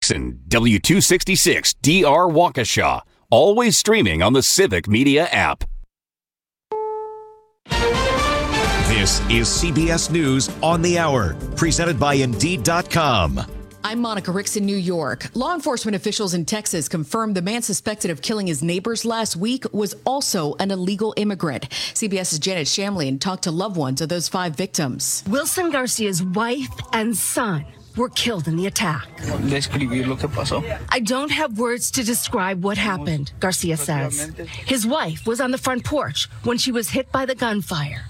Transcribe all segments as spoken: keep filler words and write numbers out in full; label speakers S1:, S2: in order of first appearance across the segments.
S1: Jackson, W two sixty-six D R Waukesha. Always streaming on the Civic Media app.
S2: This is C B S News on the Hour, presented by Indeed dot com.
S3: I'm Monica Ricks in New York. Law enforcement officials in Texas confirmed the man suspected of killing his neighbors last week was also an illegal immigrant. CBS's Janet Shamlian talked to loved ones of those five victims.
S4: Wilson Garcia's wife and son were killed in the attack. I don't have words to describe what happened, Garcia says. His wife was on the front porch when she was hit by the gunfire.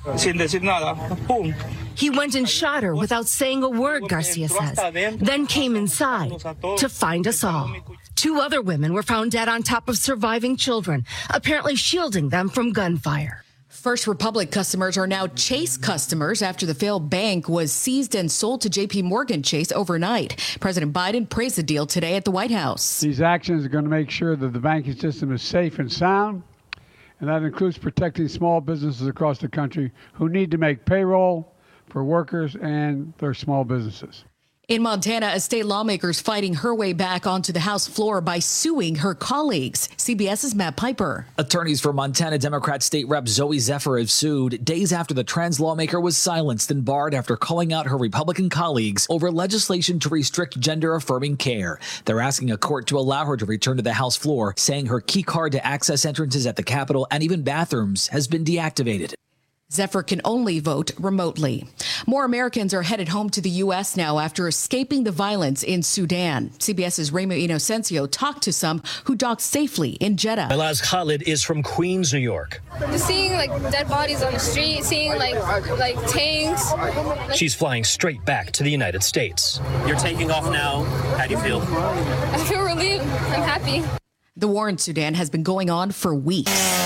S4: He went and shot her without saying a word, Garcia says, then came inside to find us all. Two other women were found dead on top of surviving children, apparently shielding them from gunfire.
S3: First Republic customers are now Chase customers after the failed bank was seized and sold to J P Morgan Chase overnight. President Biden praised the deal today at the White House.
S5: These actions are going to make sure that the banking system is safe and sound, and that includes protecting small businesses across the country who need to make payroll for workers and their small businesses.
S3: In Montana, a state lawmaker is fighting her way back onto the House floor by suing her colleagues. CBS's Matt Piper.
S6: Attorneys for Montana Democrat State Rep Zoe Zephyr have sued days after the trans lawmaker was silenced and barred after calling out her Republican colleagues over legislation to restrict gender-affirming care. They're asking a court to allow her to return to the House floor, saying her key card to access entrances at the Capitol and even bathrooms has been deactivated.
S3: Zephyr can only vote remotely. More Americans are headed home to the U S now after escaping the violence in Sudan. CBS's Remo Inocencio talked to some who docked safely in Jeddah.
S7: Elaz Khalid is from Queens, New York.
S8: Just seeing like dead bodies on the street, seeing like like tanks.
S7: She's flying straight back to the United States. You're taking off now. How do you feel?
S8: I feel relieved. I'm happy.
S3: The war in Sudan has been going on for weeks.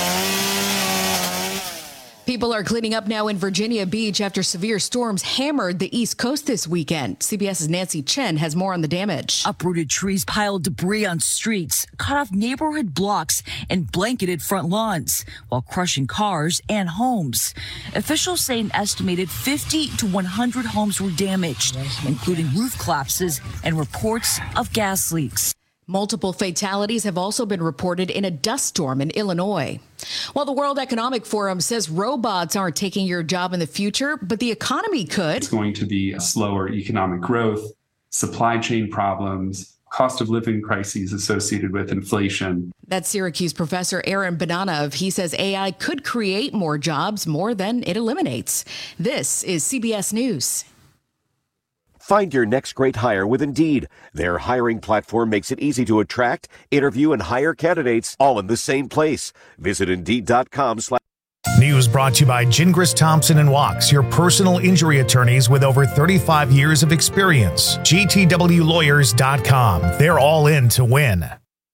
S3: People are cleaning up now in Virginia Beach after severe storms hammered the East Coast this weekend. CBS's Nancy Chen has more on the damage.
S9: Uprooted trees piled debris on streets, cut off neighborhood blocks, and blanketed front lawns, while crushing cars and homes. Officials say an estimated fifty to one hundred homes were damaged, including roof collapses and reports of gas leaks.
S3: Multiple fatalities have also been reported in a dust storm in Illinois. While the World Economic Forum says robots aren't taking your job in the future, but the economy could.
S10: It's going to be a slower economic growth, supply chain problems, cost of living crises associated with inflation.
S3: That's Syracuse professor Aaron Banana. He says A I could create more jobs, more than it eliminates. This is C B S News.
S11: Find your next great hire with Indeed. Their hiring platform makes it easy to attract, interview, and hire candidates all in the same place. Visit Indeed dot com slash
S12: News brought to you by Gingras Thompson and Wachs, your personal injury attorneys with over thirty-five years of experience. G T W lawyers dot com. They're all in to win.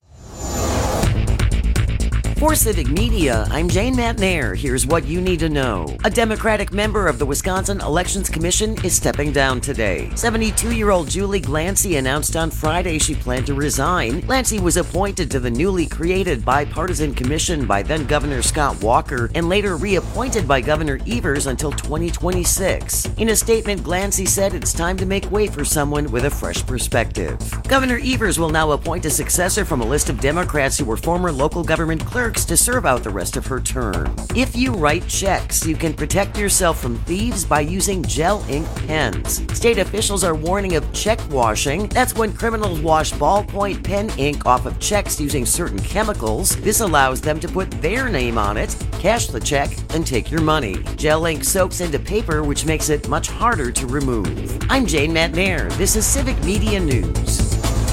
S13: For Civic Media, I'm Jane Matnair. Here's what you need to know. A Democratic member of the Wisconsin Elections Commission is stepping down today. seventy-two-year-old Julie Glancy announced on Friday she planned to resign. Glancy was appointed to the newly created bipartisan commission by then-Governor Scott Walker and later reappointed by Governor Evers until twenty twenty-six. In a statement, Glancy said it's time to make way for someone with a fresh perspective. Governor Evers will now appoint a successor from a list of Democrats who were former local government clerks to serve out the rest of her term. If you write checks, you can protect yourself from thieves by using gel ink pens. State officials are warning of check washing. That's when criminals wash ballpoint pen ink off of checks using certain chemicals. This allows them to put their name on it, cash the check, and take your money. Gel ink soaks into paper, which makes it much harder to remove. I'm Jane Matnair. This is Civic Media News.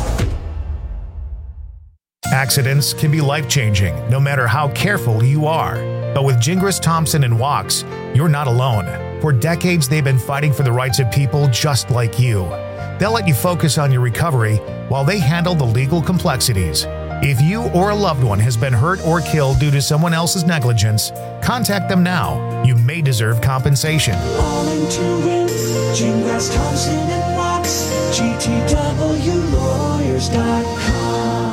S12: Accidents can be life-changing, no matter how careful you are. But with Gingras Thompson and Wachs, you're not alone. For decades, they've been fighting for the rights of people just like you. They'll let you focus on your recovery while they handle the legal complexities. If you or a loved one has been hurt or killed due to someone else's negligence, contact them now. You may deserve compensation.
S14: All in to win. Gingras Thompson and Wachs. G T W lawyers dot com.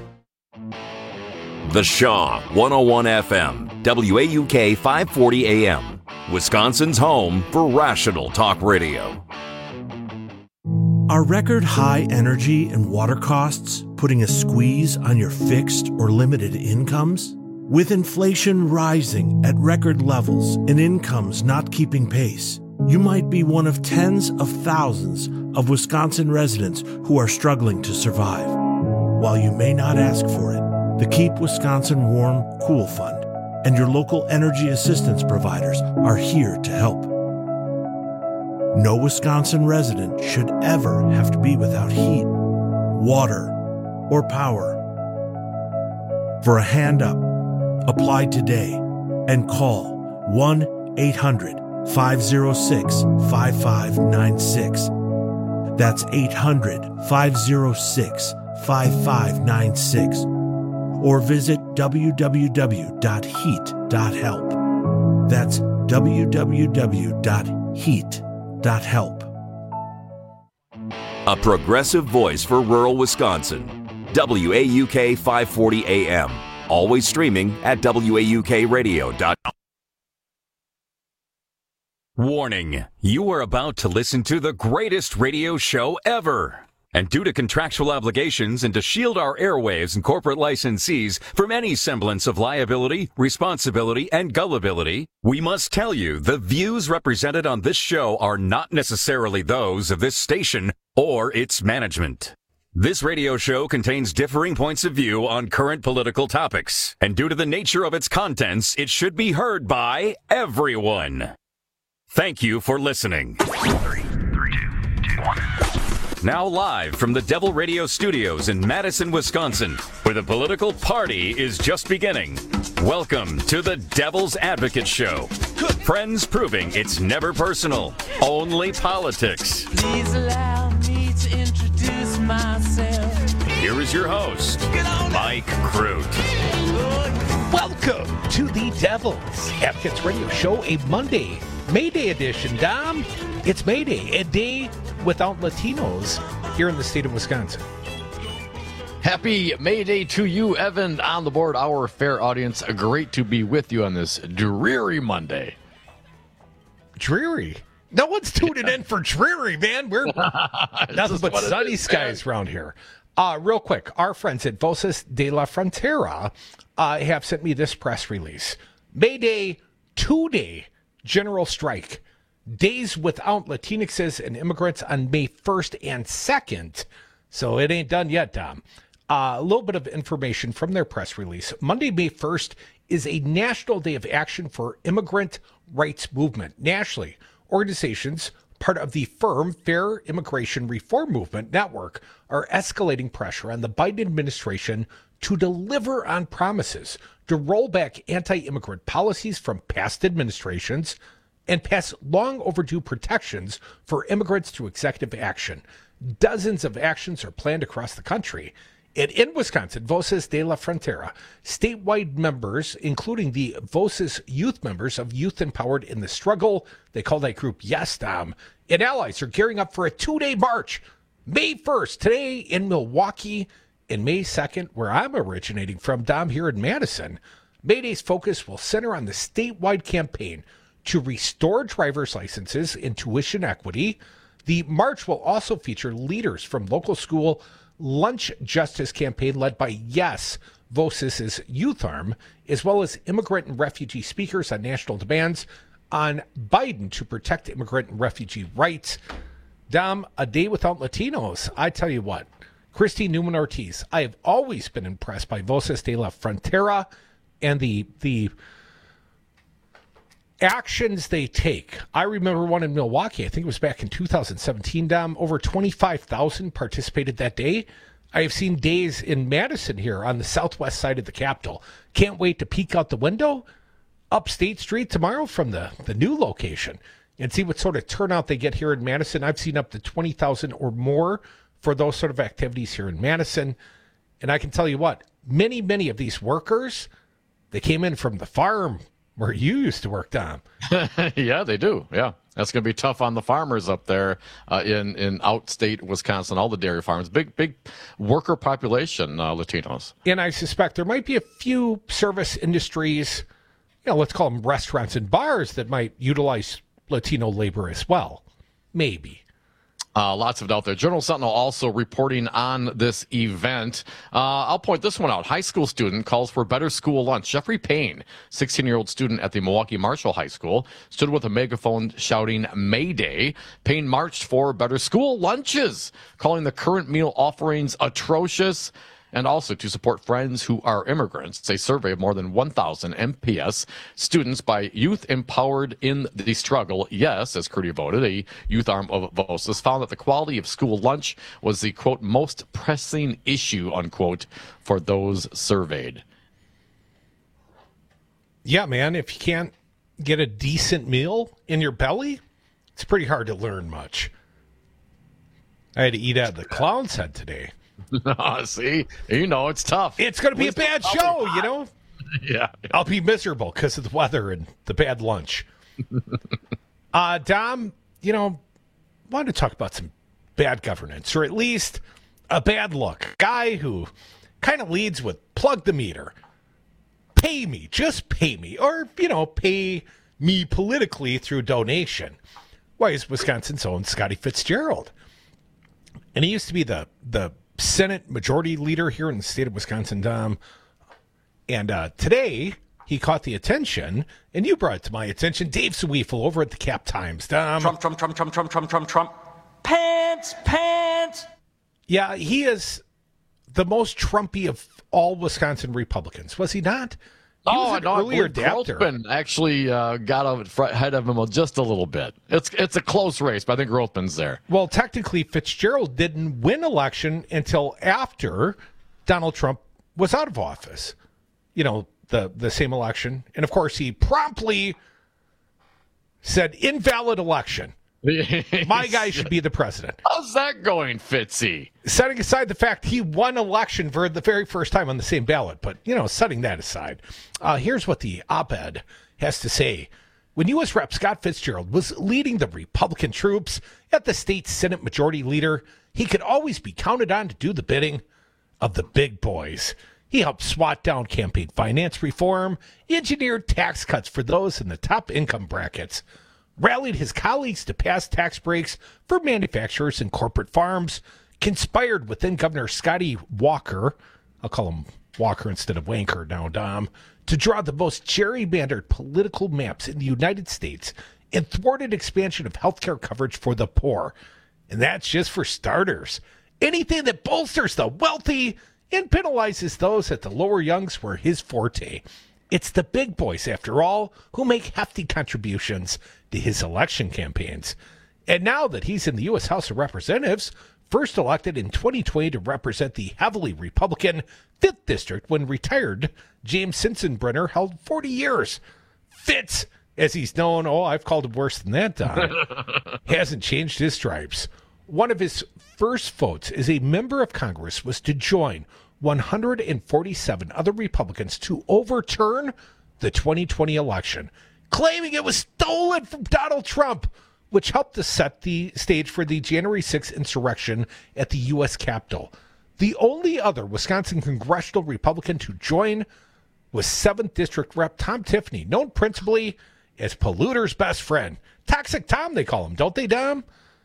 S1: The Shaw one oh one F M, W A U K five forty A M, Wisconsin's home for rational talk radio.
S15: Are record high energy and water costs putting a squeeze on your fixed or limited incomes? With inflation rising at record levels and incomes not keeping pace, you might be one of tens of thousands of Wisconsin residents who are struggling to survive. While you may not ask for it, the Keep Wisconsin Warm Cool Fund and your local energy assistance providers are here to help. No Wisconsin resident should ever have to be without heat, water, or power. For a hand up, apply today and call one eight hundred five oh six five five nine six. That's eight hundred five oh six five five nine six. Or visit w w w dot heat dot help. That's w w w dot heat dot help. Dot help.
S1: A progressive voice for rural Wisconsin. W A U K five forty A M. Always streaming at W A U K radio dot com. Warning, you are about to listen to the greatest radio show ever. And due to contractual obligations and to shield our airwaves and corporate licensees from any semblance of liability, responsibility, and gullibility, we must tell you the views represented on this show are not necessarily those of this station or its management. This radio show contains differing points of view on current political topics, and due to the nature of its contents, it should be heard by everyone. Thank you for listening. Three, three, two, two, one. Now live from the Devil Radio Studios in Madison, Wisconsin, where the political party is just beginning. Welcome to the Devil's Advocate Show. Friends proving it's never personal, only politics.
S16: Please allow me to introduce myself.
S1: Here is your host, Mike Crute.
S17: Welcome to the Devil's Advocates Radio Show, a Monday, May Day edition. Dom, it's May Day, a day without Latinos here in the state of Wisconsin.
S18: Happy May Day to you, Evan, on the board, our fair audience. Great to be with you on this dreary Monday.
S17: Dreary? No one's tuning in for dreary, man. We're nothing but sunny is, skies man. around here. Uh, real quick, our friends at Voces de la Frontera uh, have sent me this press release. May Day, two-day general strike. Days without Latinxes and immigrants on May first and second. So it ain't done yet, Tom. Uh, a little bit of information from their press release. Monday, May first is a national day of action for immigrant rights movement. Nationally, organizations part of the firm Fair Immigration Reform Movement Network are escalating pressure on the Biden administration to deliver on promises, to roll back anti-immigrant policies from past administrations, and pass long overdue protections for immigrants through executive action. Dozens of actions are planned across the country. And in Wisconsin, Voces de la Frontera, statewide members, including the Voces youth members of Youth Empowered in the Struggle, they call that group Yes, Dom, and allies are gearing up for a two-day march, May first, today in Milwaukee, and May second, where I'm originating from, Dom, here in Madison. May Day's focus will center on the statewide campaign to restore driver's licenses and tuition equity. The march will also feature leaders from local school lunch justice campaign led by Yes, Voces' youth arm, as well as immigrant and refugee speakers on national demands on Biden to protect immigrant and refugee rights. Dom, a day without Latinos. I tell you what, Christy Newman Ortiz, I have always been impressed by Voces de la Frontera and the the actions they take. I remember one in Milwaukee. I think it was back in two thousand seventeen, Dom. Over twenty-five thousand participated that day. I have seen days in Madison here on the southwest side of the Capitol. Can't wait to peek out the window up State Street tomorrow from the, the new location and see what sort of turnout they get here in Madison. I've seen up to twenty thousand or more for those sort of activities here in Madison. And I can tell you what, many, many of these workers, they came in from the farm where you used to work, Tom.
S18: Yeah, they do. Yeah. That's going to be tough on the farmers up there uh, in, in outstate Wisconsin, all the dairy farms. Big, big worker population, uh, Latinos.
S17: And I suspect there might be a few service industries, you know, let's call them restaurants and bars that might utilize Latino labor as well. Maybe.
S18: Uh, lots of it out there. Journal Sentinel also reporting on this event. Uh, I'll point this one out. High school student calls for better school lunch. Jeffrey Payne, sixteen-year-old student at the Milwaukee Marshall High School, stood with a megaphone shouting Mayday. Payne marched for better school lunches, calling the current meal offerings atrocious, and also to support friends who are immigrants. A survey of more than one thousand M P S students by Youth Empowered in the Struggle, yes, as Curdy voted, a youth arm of VOSIS, found that the quality of school lunch was the, quote, most pressing issue, unquote, for those surveyed.
S17: Yeah, man, if you can't get a decent meal in your belly, it's pretty hard to learn much. I had to eat out of the clown's head today.
S18: See, you know, it's tough.
S17: It's going to be a bad show, you know?
S18: Yeah.
S17: I'll be miserable because of the weather and the bad lunch. uh, Dom, you know, wanted to talk about some bad governance, or at least a bad look. A guy who kind of leads with plug the meter. Pay me, just pay me, or, you know, pay me politically through donation. Why is Wisconsin's own Scotty Fitzgerald? And he used to be the the Senate Majority Leader here in the state of Wisconsin, Dom. And uh, today, he caught the attention, and you brought it to my attention, Dave Sweefel over at the Cap Times, Dom.
S19: Trump, Trump, Trump, Trump, Trump, Trump, Trump, Trump. Pants, pants.
S17: Yeah, he is the most Trumpy of all Wisconsin Republicans, was he not? He
S18: oh,
S17: was an
S18: no,
S17: earlier
S18: I believe
S17: adapter.
S18: Rothman actually uh, got ahead of him just a little bit. It's it's a close race, but I think Rothman's there.
S17: Well, technically, Fitzgerald didn't win election until after Donald Trump was out of office. You know, the, the same election. And, of course, he promptly said, invalid election. My guy should be the president.
S18: How's that going, Fitzy?
S17: Setting aside the fact he won election for the very first time on the same ballot, but, you know, setting that aside, uh, here's what the op-ed has to say. When U S Rep Scott Fitzgerald was leading the Republican troops at the state's Senate Majority Leader, he could always be counted on to do the bidding of the big boys. He helped swat down campaign finance reform, engineered tax cuts for those in the top income brackets, rallied his colleagues to pass tax breaks for manufacturers and corporate farms, conspired with then Governor Scotty Walker, I'll call him Walker instead of Wanker now, Dom, to draw the most gerrymandered political maps in the United States, and thwarted expansion of health care coverage for the poor. And that's just for starters. Anything that bolsters the wealthy and penalizes those at the lower rungs were his forte. It's the big boys, after all, who make hefty contributions to his election campaigns. And now that he's in the U S House of Representatives, first elected in twenty twenty to represent the heavily Republican fifth District when retired James Sensenbrenner held forty years. Fitz, as he's known, oh, I've called him worse than that, Don, hasn't changed his stripes. One of his first votes as a member of Congress was to join one hundred forty-seven other Republicans to overturn the twenty twenty election, claiming it was stolen from Donald Trump, which helped to set the stage for the January sixth insurrection at the U S Capitol. The only other Wisconsin congressional Republican to join was seventh District Rep Tom Tiffany, known principally as Polluter's best friend. Toxic Tom, they call him, don't they, Dom?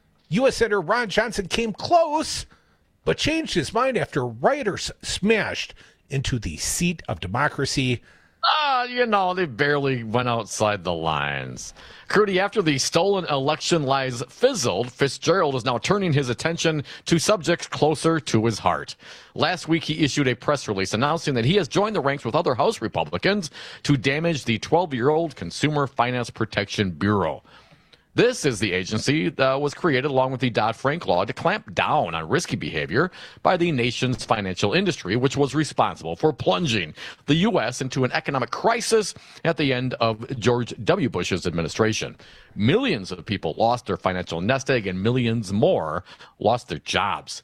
S17: U S Senator Ron Johnson came close, but changed his mind after rioters smashed into the seat of democracy.
S18: Ah, uh, you know, they barely went outside the lines. Curdy, after the stolen election lies fizzled, Fitzgerald is now turning his attention to subjects closer to his heart. Last week, he issued a press release announcing that he has joined the ranks with other House Republicans to damage the twelve-year-old Consumer Finance Protection Bureau. This is the agency that was created along with the Dodd-Frank law to clamp down on risky behavior by the nation's financial industry, which was responsible for plunging the U S into an economic crisis at the end of George W. Bush's administration. Millions of people lost their financial nest egg and millions more lost their jobs.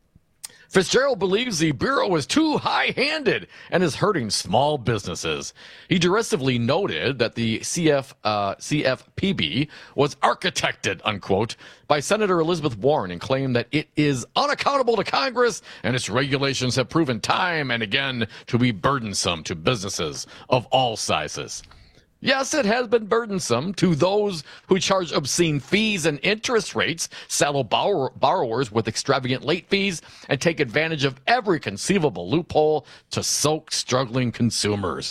S18: Fitzgerald believes the Bureau is too high-handed and is hurting small businesses. He derisively noted that the C F, uh, C F P B was architected, unquote, by Senator Elizabeth Warren and claimed that it is unaccountable to Congress and its regulations have proven time and again to be burdensome to businesses of all sizes. Yes, it has been burdensome to those who charge obscene fees and interest rates, saddle borrow- borrowers with extravagant late fees, and take advantage of every conceivable loophole to soak struggling consumers.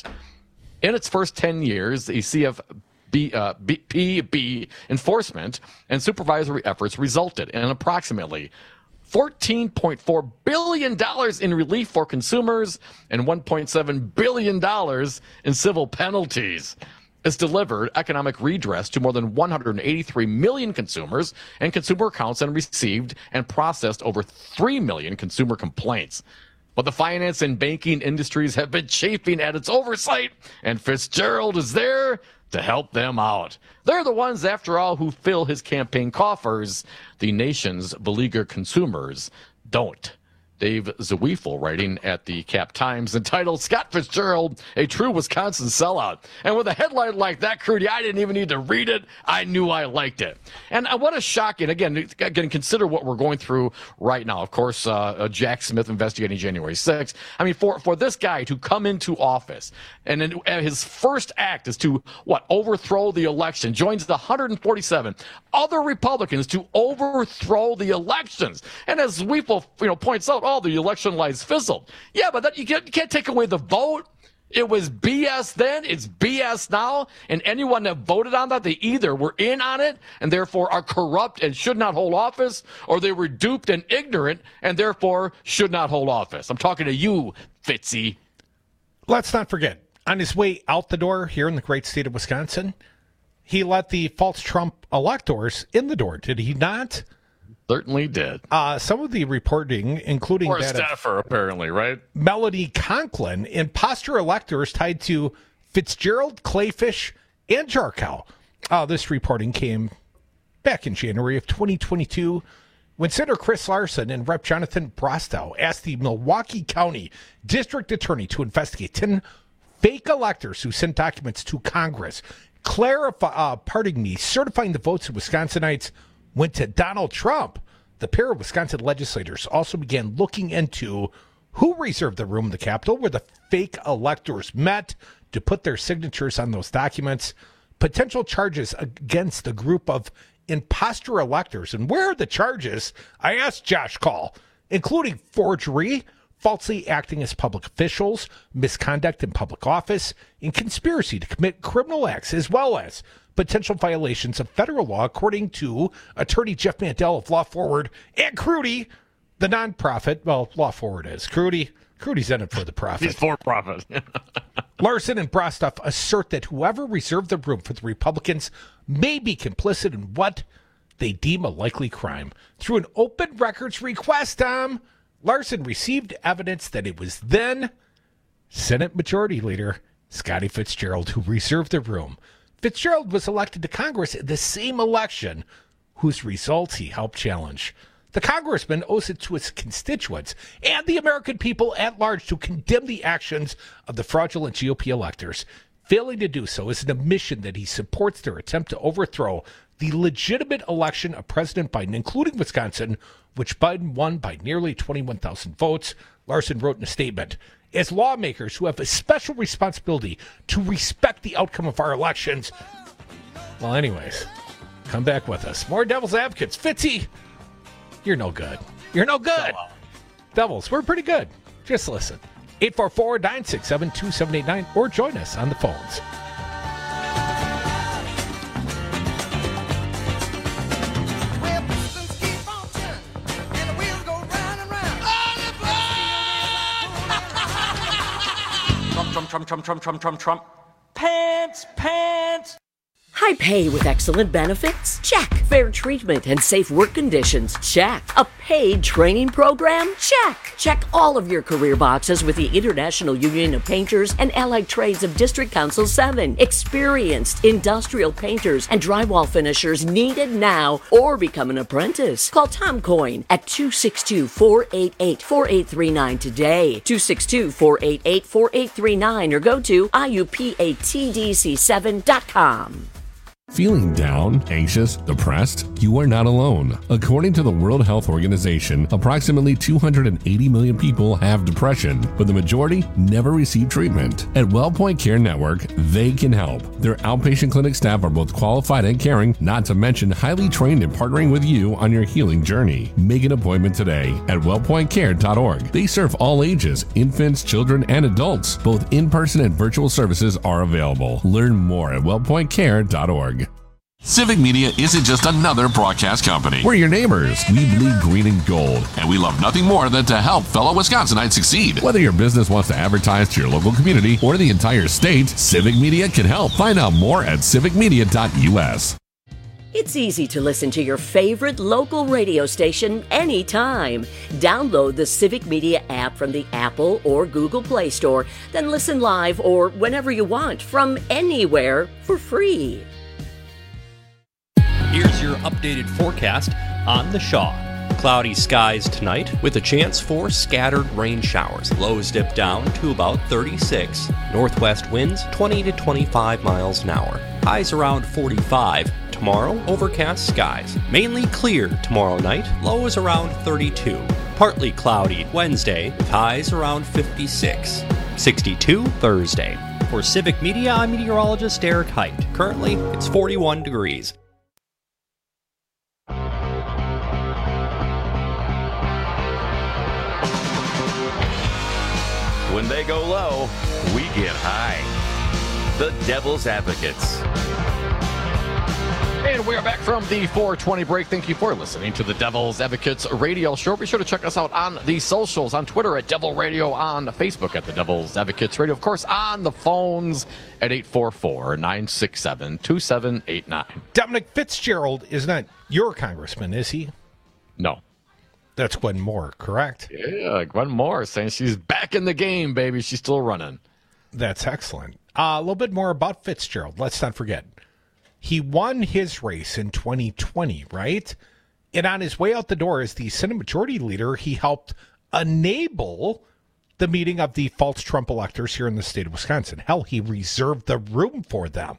S18: In its first ten years, the C F B, uh, B, P B enforcement and supervisory efforts resulted in approximately fourteen point four billion dollars in relief for consumers and one point seven billion dollars in civil penalties. It's delivered economic redress to more than one hundred eighty-three million consumers and consumer accounts and received and processed over three million consumer complaints. But the finance and banking industries have been chafing at its oversight, and Fitzgerald is there to help them out. They're the ones, after all, who fill his campaign coffers. The nation's beleaguered consumers don't. Dave Zweifel, writing at the Cap Times, entitled Scott Fitzgerald, a true Wisconsin sellout. And with a headline like that, Crudy, I didn't even need to read it. I knew I liked it. And what a shocking, again, again, consider what we're going through right now. Of course, uh, Jack Smith investigating January sixth. I mean, for, for this guy to come into office and then his first act is to, what, overthrow the election, joins the one hundred forty-seven other Republicans to overthrow the elections. And as Zweifel, you know, points out, oh, the election lies fizzled. Yeah, but that, you, can't, you can't take away the vote. It was B S then, it's B S now, and anyone that voted on that, they either were in on it and therefore are corrupt and should not hold office, or they were duped and ignorant and therefore should not hold office. I'm talking to you, Fitzy.
S17: Let's not forget, on his way out the door here in the great state of Wisconsin, he let the false Trump electors in the door, did he not?
S18: Certainly did.
S17: Uh, some of the reporting, including
S18: or a
S17: that
S18: staffer, apparently, right?
S17: Melody Conklin, imposter electors tied to Fitzgerald, Clayfish, and Jarkow. Uh, this reporting came back in January of twenty twenty-two when Senator Chris Larson and Representative Jonathan Brostow asked the Milwaukee County District Attorney to investigate ten fake electors who sent documents to Congress, clarify, uh, pardon me, certifying the votes of Wisconsinites went to Donald Trump. The pair of Wisconsin legislators also began looking into who reserved the room in the Capitol where the fake electors met to put their signatures on those documents, potential charges against the group of imposter electors. And where are the charges? I asked Josh Call, including forgery, falsely acting as public officials, misconduct in public office, and conspiracy to commit criminal acts, as well as potential violations of federal law, according to attorney Jeff Mandel of Law Forward and Crudy, the nonprofit. Well, Law Forward is. Crudy, Crudy's in it for the profit.
S18: He's for profit.
S17: Larson and Brostow assert that whoever reserved the room for the Republicans may be complicit in what they deem a likely crime. Through an open records request, Tom, Larson received evidence that it was then Senate Majority Leader Scotty Fitzgerald who reserved the room. Fitzgerald was elected to Congress in the same election whose results he helped challenge. The congressman owes it to his constituents and the American people at large to condemn the actions of the fraudulent G O P electors. Failing to do so is an admission that he supports their attempt to overthrow the legitimate election of President Biden, including Wisconsin, which Biden won by nearly twenty-one thousand votes. Larson wrote in a statement, as lawmakers who have a special responsibility to respect the outcome of our elections. Well, anyways, come back with us. More Devil's Advocates. Fitzy, you're no good. You're no good. Devils, we're pretty good. Just listen. eight four four, nine six seven, two seven eight nine or join us on the phones.
S19: Trump, Trump, Trump, Trump, Trump, Trump, Trump. Pants, pants.
S20: High pay with excellent benefits? Check. Fair treatment and safe work conditions? Check. A paid training program? Check. Check all of your career boxes with the International Union of Painters and Allied Trades of District Council seven. Experienced industrial painters and drywall finishers needed now or become an apprentice. Call Tom Coyne at two six two, four eight eight, four eight three nine today. two six two, four eight eight, four eight three nine or go to I U P A T D C seven dot com.
S21: Feeling down, anxious, depressed? You are not alone. According to the World Health Organization, approximately two hundred eighty million people have depression, but the majority never receive treatment. At WellPoint Care Network, they can help. Their outpatient clinic staff are both qualified and caring, not to mention highly trained in partnering with you on your healing journey. Make an appointment today at wellpoint care dot org. They serve all ages, infants, children, and adults. Both in-person and virtual services are available. Learn more at wellpoint care dot org.
S22: Civic Media isn't just another broadcast company.
S21: We're your neighbors. We bleed green and gold.
S22: And we love nothing more than to help fellow Wisconsinites succeed.
S21: Whether your business wants to advertise to your local community or the entire state, Civic Media can help. Find out more at civic media dot u s.
S20: It's easy to listen to your favorite local radio station anytime. Download the Civic Media app from the Apple or Google Play Store, then listen live or whenever you want from anywhere for free.
S7: Here's your updated forecast on the Shaw. Cloudy skies tonight with a chance for scattered rain showers. Lows dip down to about thirty-six. Northwest winds twenty to twenty-five miles an hour. Highs around forty-five. Tomorrow, overcast skies. Mainly clear tomorrow night. Lows around thirty-two. Partly cloudy Wednesday with highs around fifty-six. sixty-two Thursday. For Civic Media, I'm meteorologist Eric Height. Currently, it's forty-one degrees.
S23: When they go low, we get high. The Devil's Advocates.
S18: And we're back from the four twenty break. Thank you for listening to the Devil's Advocates radio show. Be sure to check us out on the socials, on Twitter at Devil Radio, on Facebook at the Devil's Advocates Radio. Of course, on the phones at eight four four, nine six seven, two seven eight nine.
S17: Dominic Fitzgerald is not your congressman, is he?
S18: No.
S17: That's Gwen Moore, correct?
S18: Yeah, Gwen Moore saying she's back in the game, baby. She's still running.
S17: That's excellent. Uh, a little bit more about Fitzgerald. Let's not forget. He won his race in twenty twenty, right? And on his way out the door as the Senate Majority Leader, he helped enable the meeting of the false Trump electors here in the state of Wisconsin. Hell, he reserved the room for them.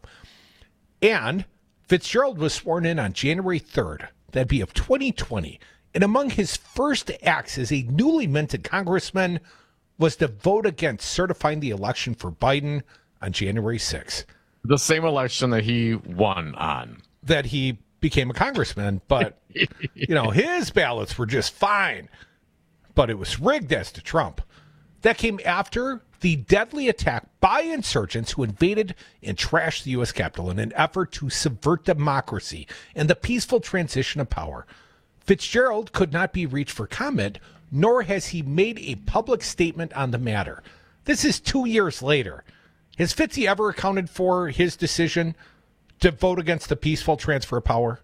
S17: And Fitzgerald was sworn in on January third. That'd be of twenty twenty. And among his first acts as a newly minted congressman was to vote against certifying the election for Biden on January sixth.
S18: The same election that he won on.
S17: That he became a congressman, but, you know, his ballots were just fine. But it was rigged as to Trump. That came after the deadly attack by insurgents who invaded and trashed the U S Capitol in an effort to subvert democracy and the peaceful transition of power. Fitzgerald could not be reached for comment, nor has he made a public statement on the matter. This is two years later. Has Fitzy ever accounted for his decision to vote against the peaceful transfer of power?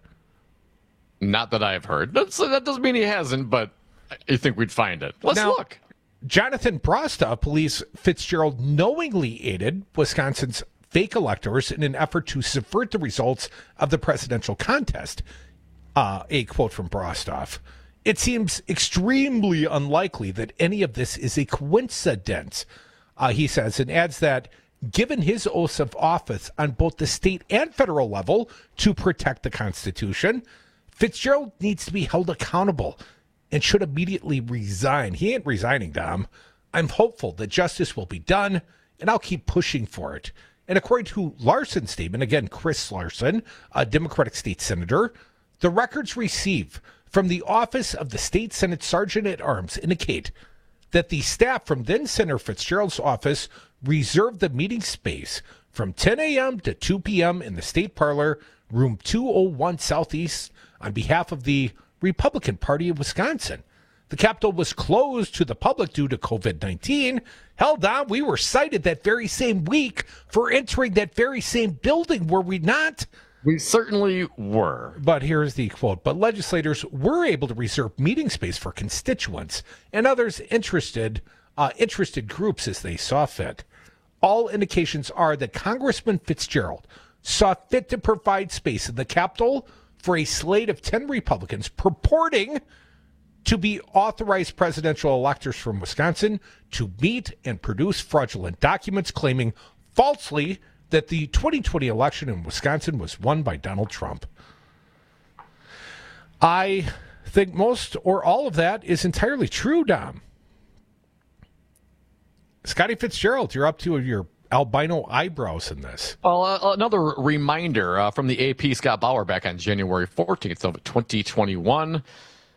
S18: Not that I've heard. That's, that doesn't mean he hasn't, but I think we'd find it. Let's
S17: now,
S18: look.
S17: Jonathan Brosta believes Fitzgerald knowingly aided Wisconsin's fake electors in an effort to subvert the results of the presidential contest. Uh, a quote from Brostoff. It seems extremely unlikely that any of this is a coincidence, uh, he says, and adds that given his oaths of office on both the state and federal level to protect the Constitution, Fitzgerald needs to be held accountable and should immediately resign. He ain't resigning, Dom. I'm hopeful that justice will be done, and I'll keep pushing for it. And according to Larson's statement, again, Chris Larson, a Democratic state senator, the records received from the office of the state Senate Sergeant at Arms indicate that the staff from then Senator Fitzgerald's office reserved the meeting space from ten a.m. to two p.m. in the state parlor, room two oh one Southeast, on behalf of the Republican Party of Wisconsin. The Capitol was closed to the public due to covid nineteen. Held on, we were cited that very same week for entering that very same building, were we not?
S18: We certainly were.
S17: But here's the quote. But legislators were able to reserve meeting space for constituents and others interested, uh, interested groups as they saw fit. All indications are that Congressman Fitzgerald saw fit to provide space in the Capitol for a slate of ten Republicans purporting to be authorized presidential electors from Wisconsin to meet and produce fraudulent documents claiming falsely that the twenty twenty election in Wisconsin was won by Donald Trump. I think most or all of that is entirely true, Dom. Scotty Fitzgerald, you're up to your albino eyebrows in this.
S18: Well, uh, another reminder uh, from the A P, Scott Bauer, back on January fourteenth of twenty twenty-one.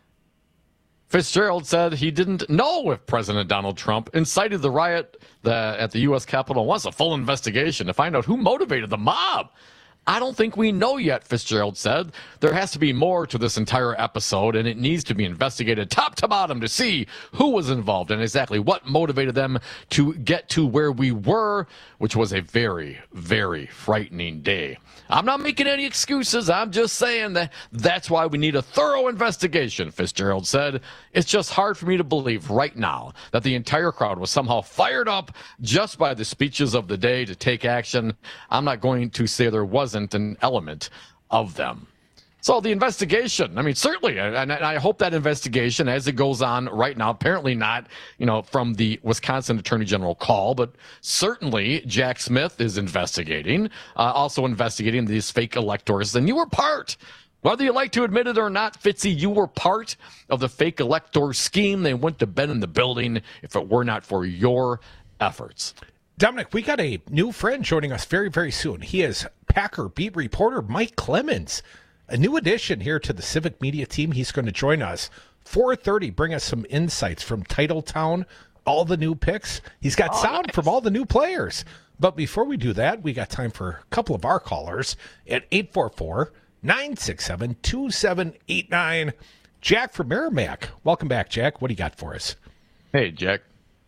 S18: Fitzgerald said he didn't know if President Donald Trump incited the riot the, at the U S Capitol and wants a full investigation to find out who motivated the mob. I don't think we know yet, Fitzgerald said. There has to be more to this entire episode, and it needs to be investigated top to bottom to see who was involved and exactly what motivated them to get to where we were, which was a very, very frightening day. I'm not making any excuses. I'm just saying that that's why we need a thorough investigation, Fitzgerald said. It's just hard for me to believe right now that the entire crowd was somehow fired up just by the speeches of the day to take action. I'm not going to say there wasn't an element of them. So the investigation, I mean, certainly, and I hope that investigation, as it goes on right now, apparently not, you know, from the Wisconsin Attorney General call, but certainly Jack Smith is investigating, uh, also investigating these fake electors. And you were part, whether you like to admit it or not, Fitzy, you were part of the fake elector scheme. They wouldn't have been in the building if it were not for your efforts.
S17: Dominic, we got a new friend joining us very, very soon. He is Packer beat reporter Mike Clemens, a new addition here to the Civic Media team. He's going to join us four thirty, bring us some insights from Titletown, all the new picks. He's got oh, sound nice. from all the new players. But before we do that, we got time for a couple of our callers at eight four four, nine six seven, two seven eight nine. Jack from Merrimack. Welcome back, Jack. What do you got for us?
S18: Hey, Jack.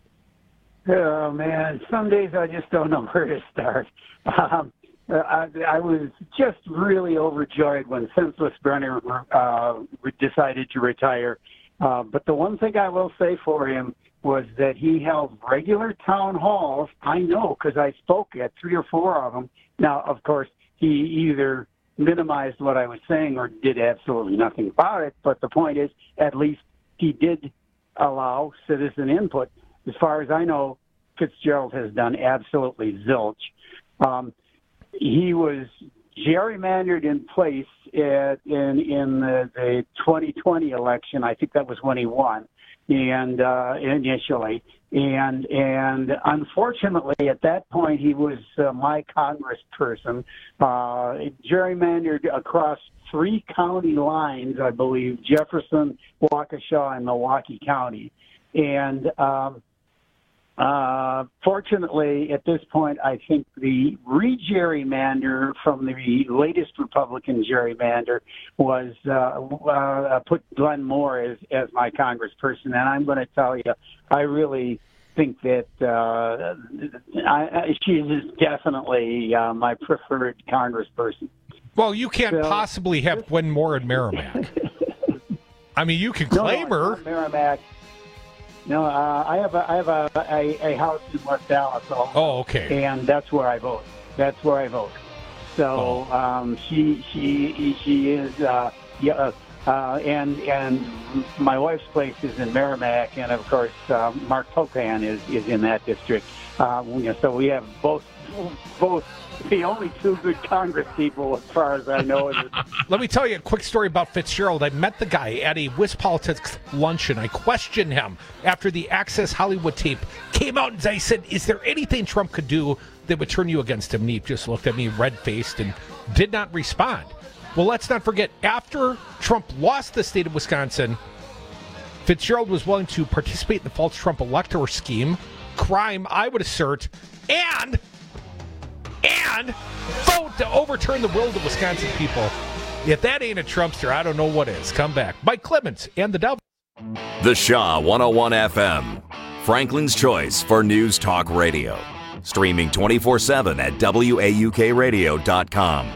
S2: Oh, man. Some days I just don't know where to start. Um, I, I was just really overjoyed when Senseless Brenner uh, decided to retire. Uh, but the one thing I will say for him was that he held regular town halls. I know because I spoke at three or four of them. Now, of course, he either minimized what I was saying or did absolutely nothing about it. But the point is, at least he did allow citizen input. As far as I know, Fitzgerald has done absolutely zilch. Um, he was gerrymandered in place at, in in the, the twenty twenty election. I think that was when he won, and uh, initially, and and unfortunately, at that point, he was uh, my congressperson, uh, gerrymandered across three county lines, I believe: Jefferson, Waukesha, and Milwaukee County, and. Um, Uh, fortunately, at this point, I think the re-gerrymander from the latest Republican gerrymander was uh, uh, put Glenn Moore as, as my congressperson. And I'm going to tell you, I really think that uh, I, I, she is definitely uh, my preferred congressperson.
S17: Well, you can't
S2: so,
S17: possibly have Glenn Moore in Merrimack. I mean, you can claim
S2: no,
S17: her.
S2: Not Merrimack. No, uh, I have a I have a, a, a house in West Dallas. Also,
S17: oh, okay.
S2: And that's where I vote. That's where I vote. So oh. um, she she she is uh, yeah, uh, and and my wife's place is in Merrimack, and of course uh, Mark Pocan is, is in that district. Uh, you know, so we have both both. The only two good Congress people, as far as I know.
S17: Let me tell you a quick story about Fitzgerald. I met the guy at a WisPolitics luncheon. I questioned him after the Access Hollywood tape came out, and I said, is there anything Trump could do that would turn you against him? And he just looked at me red-faced and did not respond. Well, let's not forget, after Trump lost the state of Wisconsin, Fitzgerald was willing to participate in the false Trump elector scheme, crime, I would assert, and... and vote to overturn the will of the Wisconsin people. If that ain't a Trumpster, I don't know what is. Come back. Mike Clemens and the Devil.
S1: The Shaw one oh one F M, Franklin's choice for news talk radio. Streaming twenty-four seven at W A U K radio dot com.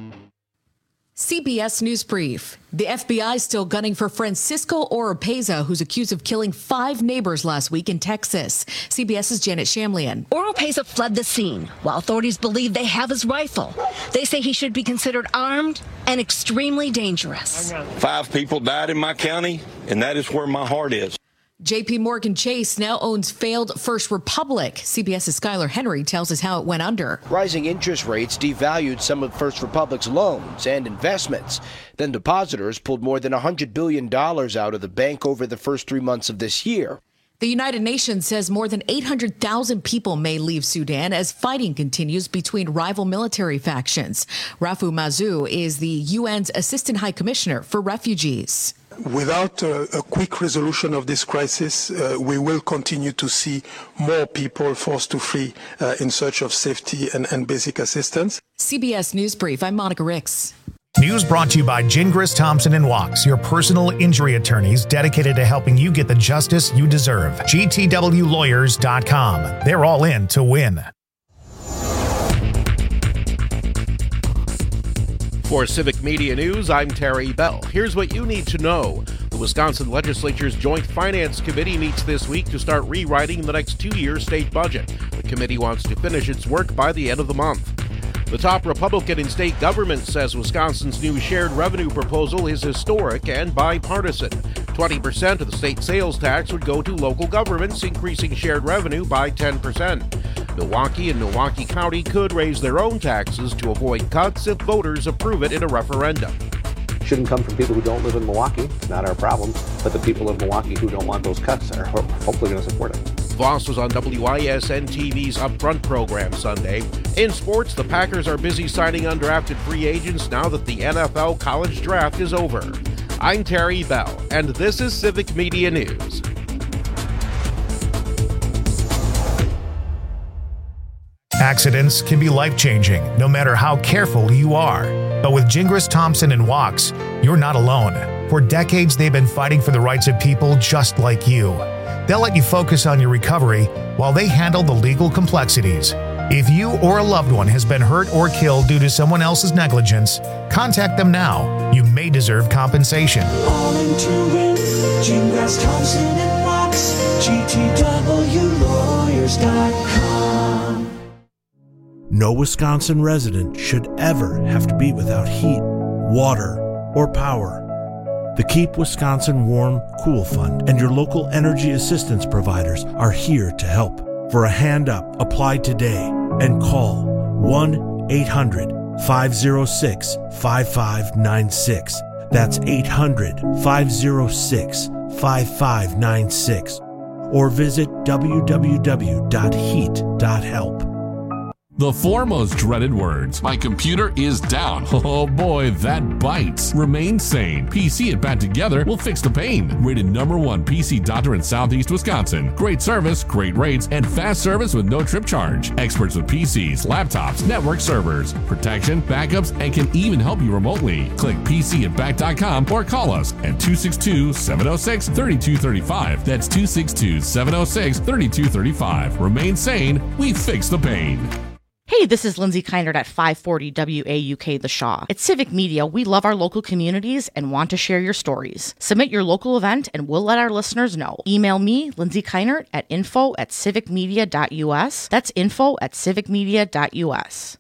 S3: C B S News Brief. The F B I is still gunning for Francisco Oropeza, who's accused of killing five neighbors last week in Texas. CBS's Janet Shamlian.
S4: Oropeza fled the scene while authorities believe they have his rifle. They say he should be considered armed and extremely dangerous.
S5: Five people died in my county, and that is where my heart is.
S3: J P Morgan Chase now owns failed First Republic. CBS's Skylar Henry tells us how it went under.
S5: Rising interest rates devalued some of First Republic's loans and investments. Then depositors pulled more than one hundred billion dollars out of the bank over the first three months of this year.
S3: The United Nations says more than eight hundred thousand people may leave Sudan as fighting continues between rival military factions. Rafu Mazou is the U N's Assistant High Commissioner for Refugees.
S6: Without a, a quick resolution of this crisis, uh, we will continue to see more people forced to flee uh, in search of safety and, and basic assistance.
S3: C B S News Brief, I'm Monica Ricks.
S12: News brought to you by Gingras, Thompson and Wachs, your personal injury attorneys dedicated to helping you get the justice you deserve. G T W lawyers dot com. They're all in to win.
S8: For Civic Media News, I'm Terry Bell. Here's what you need to know. The Wisconsin Legislature's Joint Finance Committee meets this week to start rewriting the next two-year state budget. The committee wants to finish its work by the end of the month. The top Republican in state government says Wisconsin's new shared revenue proposal is historic and bipartisan. twenty percent of the state sales tax would go to local governments, increasing shared revenue by ten percent. Milwaukee and Milwaukee County could raise their own taxes to avoid cuts if voters approve it in a referendum.
S24: Shouldn't come from people who don't live in Milwaukee. It's not our problem. But the people of Milwaukee who don't want those cuts are ho- hopefully going to support it.
S8: Voss was on W I S N T V's Upfront program Sunday. In sports, the Packers are busy signing undrafted free agents now that the N F L college draft is over. I'm Terry Bell, and this is Civic Media News.
S12: Accidents can be life-changing, no matter how careful you are. But with Gingras, Thompson and Wachs, you're not alone. For decades, they've been fighting for the rights of people just like you. They'll let you focus on your recovery while they handle the legal complexities. If you or a loved one has been hurt or killed due to someone else's negligence, contact them now. You may deserve compensation.
S14: All in to win. Gingras, Thompson and Wachs. G T W lawyers dot com.
S15: No Wisconsin resident should ever have to be without heat, water, or power. The Keep Wisconsin Warm, Cool Fund and your local energy assistance providers are here to help. For a hand up, apply today and call one eight hundred five oh six five five nine six. That's eight hundred five oh six five five nine six. Or visit w w w dot heat dot help.
S21: The four most dreaded words.
S22: My computer is down.
S21: Oh boy, that bites. Remain sane. P C and Pat together will fix the pain. Rated number one P C doctor in Southeast Wisconsin. Great service, great rates, and fast service with no trip charge. Experts with P Cs, laptops, network servers, protection, backups, and can even help you remotely. Click P C and Back dot com or call us at two six two, seven oh six, three two three five. That's two six two, seven oh six, three two three five. Remain sane. We fix the pain.
S25: Hey, this is Lindsay Keinert at five forty W A U K The Shaw. At Civic Media, we love our local communities and want to share your stories. Submit your local event and we'll let our listeners know. Email me, Lindsay Keinert, at info at civic media dot u s. That's info at civic media dot u s.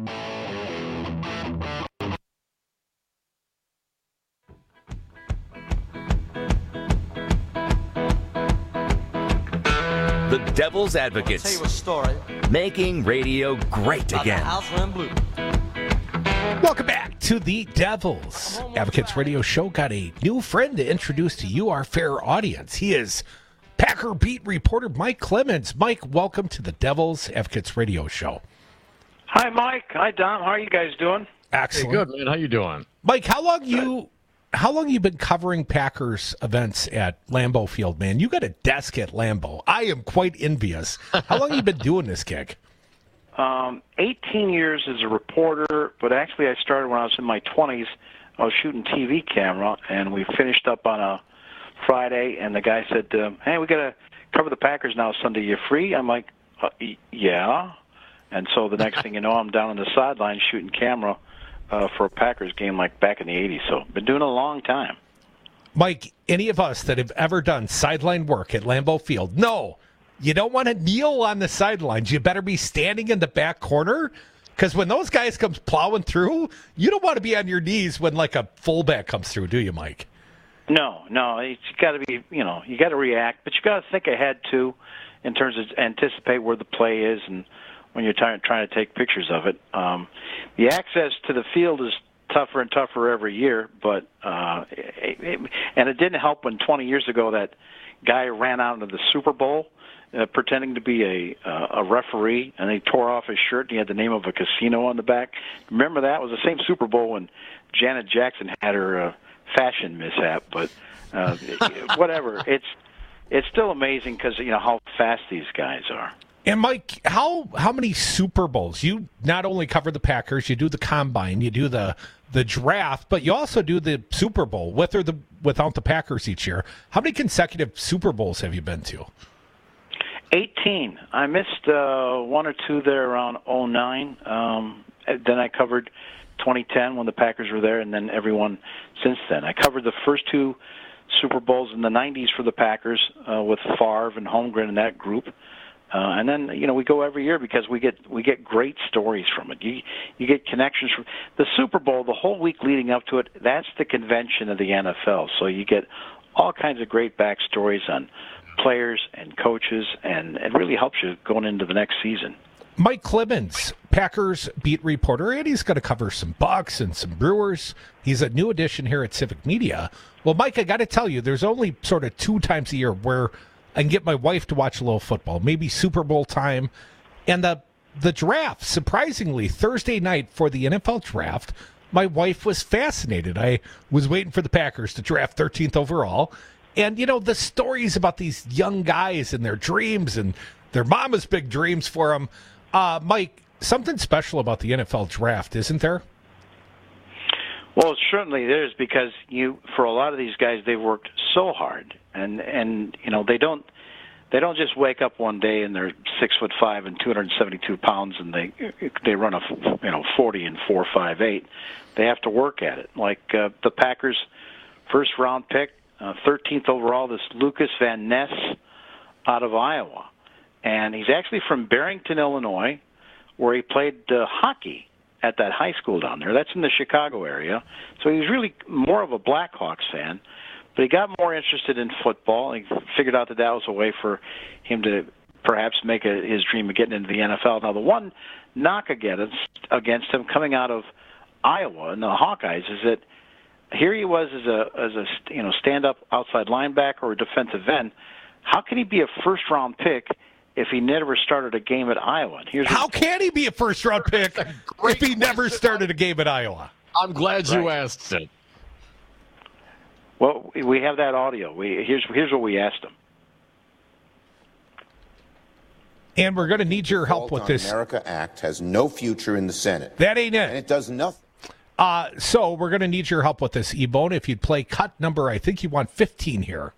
S23: The Devil's Advocates.
S19: I'll tell you a story.
S23: Making radio great
S19: About
S23: again.
S19: the house went blue.
S17: Welcome back to the Devil's Advocates Radio Show. Got a new friend to introduce to you, our fair audience. He is Packer beat reporter Mike Clemens. Mike, welcome to the Devil's Advocates Radio Show.
S26: Hi, Mike. Hi, Dom. How are you guys doing?
S17: Excellent.
S18: Hey, good, man. How you doing?
S17: Mike, how long you how long you been covering Packers events at Lambeau Field, man? You got a desk at Lambeau. I am quite envious. How long you been doing this gig?
S26: Um, eighteen years as a reporter, but actually I started when I was in my twenties. I was shooting T V camera, and we finished up on a Friday, and the guy said, um, hey, we got to cover the Packers now Sunday. You free? I'm like, uh, yeah. And so the next thing you know, I'm down on the sideline shooting camera uh, for a Packers game like back in the eighties. So been doing it a long time.
S17: Mike, any of us that have ever done sideline work at Lambeau Field, no, you don't want to kneel on the sidelines. You better be standing in the back corner, because when those guys come plowing through, you don't want to be on your knees when like a fullback comes through, do you, Mike?
S26: No, no, it's got to be, you know, you got to react, but you got to think ahead too, in terms of anticipate where the play is, and when you're trying trying to take pictures of it. Um, the access to the field is tougher and tougher every year, but uh, it, it, and it didn't help when twenty years ago that guy ran out into the Super Bowl uh, pretending to be a uh, a referee, and he tore off his shirt and he had the name of a casino on the back. Remember that? It was the same Super Bowl when Janet Jackson had her uh, fashion mishap, but uh, whatever. It's it's still amazing because you know how fast these guys are.
S17: And Mike, how how many Super Bowls? You not only cover the Packers, you do the combine, you do the the draft, but you also do the Super Bowl with or the without the Packers each year. How many consecutive Super Bowls have you been to?
S26: eighteen. I missed uh, one or two there around oh nine. Um, then I covered twenty ten when the Packers were there, and then everyone since then. I covered the first two Super Bowls in the nineties for the Packers uh, with Favre and Holmgren and that group. Uh, and then you know we go every year because we get we get great stories from it. You you get connections from the Super Bowl the whole week leading up to it. That's the convention of the N F L. So you get all kinds of great backstories on players and coaches, and it really helps you going into the next season.
S17: Mike Clemens, Packers beat reporter, and he's going to cover some Bucks and some Brewers. He's a new addition here at Civic Media. Well, Mike, I got to tell you, there's only sort of two times a year where I can get my wife to watch a little football, maybe Super Bowl time, and the the draft. Surprisingly, Thursday night for the N F L draft, my wife was fascinated. I was waiting for the Packers to draft thirteenth overall, and you know the stories about these young guys and their dreams and their mama's big dreams for them. Uh, Mike, something special about the N F L draft, isn't there?
S26: Well, certainly there is, because you, for a lot of these guys, they've worked so hard, and and you know they don't they don't just wake up one day and they're six foot five and two hundred seventy-two pounds and they they run a you know forty and four five eight. They have to work at it. Like uh, the Packers' first round pick, uh, thirteenth overall, this Lucas Van Ness out of Iowa, and he's actually from Barrington, Illinois, where he played uh, hockey at that high school down there. That's in the Chicago area. So he was really more of a Blackhawks fan, but he got more interested in football. He figured out that that was a way for him to perhaps make a, his dream of getting into the N F L. Now, the one knock against, against him coming out of Iowa and the Hawkeyes is that here he was as a as a you know stand-up outside linebacker or defensive end. How can he be a first-round pick if he never started a game at Iowa? Here's
S17: How can he be a first-round pick if he never started a game at Iowa?
S18: I'm glad you
S26: Right.
S18: asked it.
S26: Well, we have that audio. We here's here's what we asked him.
S17: And we're going to need your help with this.
S9: America Act has no future in the Senate.
S17: That ain't it.
S9: And it does nothing.
S17: Uh, so we're going to need your help with this, Ebone. If you'd play cut number, I think you want fifteen here.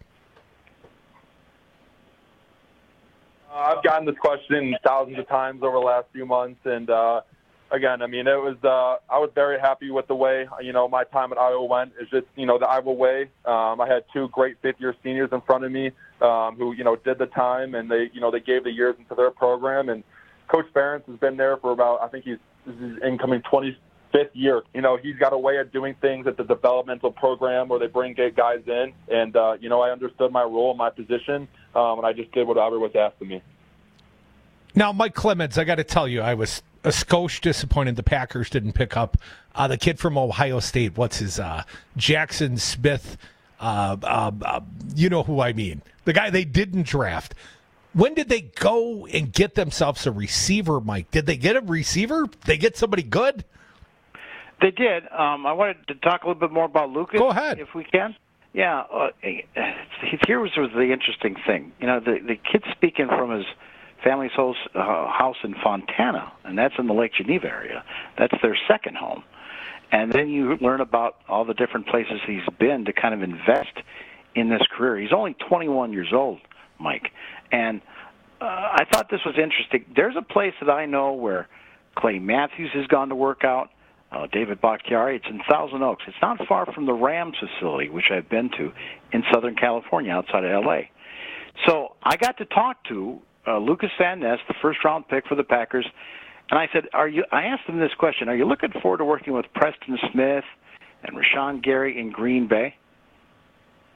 S10: Uh, I've gotten this question thousands of times over the last few months, and uh, again, I mean, it was uh, I was very happy with the way you know my time at Iowa went. It's just you know the Iowa way. Um, I had two great fifth-year seniors in front of me um, who you know did the time, and they you know they gave the years into their program. And Coach Ferentz has been there for about I think he's this is his incoming twenty-fifth year. You know he's got a way of doing things at the developmental program where they bring great guys in, and uh, you know I understood my role, my position. Um, and I just did whatever was asked of me.
S17: Now, Mike Clemens, I got to tell you, I was a skosh disappointed the Packers didn't pick up uh, the kid from Ohio State. What's his uh, Jackson Smith? Uh, uh, uh, you know who I mean. The guy they didn't draft. When did they go and get themselves a receiver, Mike? Did they get a receiver? Did they get somebody good?
S26: They did. Um, I wanted to talk a little bit more about Lucas.
S17: Go ahead.
S26: If we can. Yeah, uh, here was, was the interesting thing. You know, the, the kid's speaking from his family's house, uh, house in Fontana, and that's in the Lake Geneva area. That's their second home. And then you learn about all the different places he's been to kind of invest in this career. He's only twenty-one years old, Mike. And uh, I thought this was interesting. There's a place that I know where Clay Matthews has gone to work out. Uh, David Bakhtiari, it's in Thousand Oaks. It's not far from the Rams facility, which I've been to in Southern California, outside of L A. So I got to talk to uh, Lucas Van Ness, the first-round pick for the Packers, and I said, "Are you?" I asked him this question: Are you looking forward to working with Preston Smith and Rashawn Gary in Green Bay?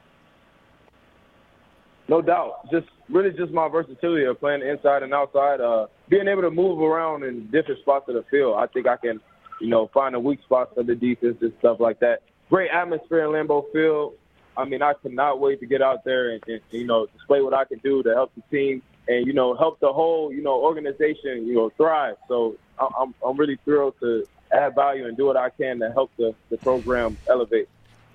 S2: No doubt. Just really just my versatility of playing inside and outside, uh, being able to move around in different spots of the field. I think I can, you know, find the weak spots of the defense and stuff like that. Great atmosphere in Lambeau Field. I mean, I cannot wait to get out there and, and, you know, display what I can do to help the team and, you know, help the whole, you know, organization, you know, thrive. So I'm I'm really thrilled to add value and do what I can to help the, the program elevate.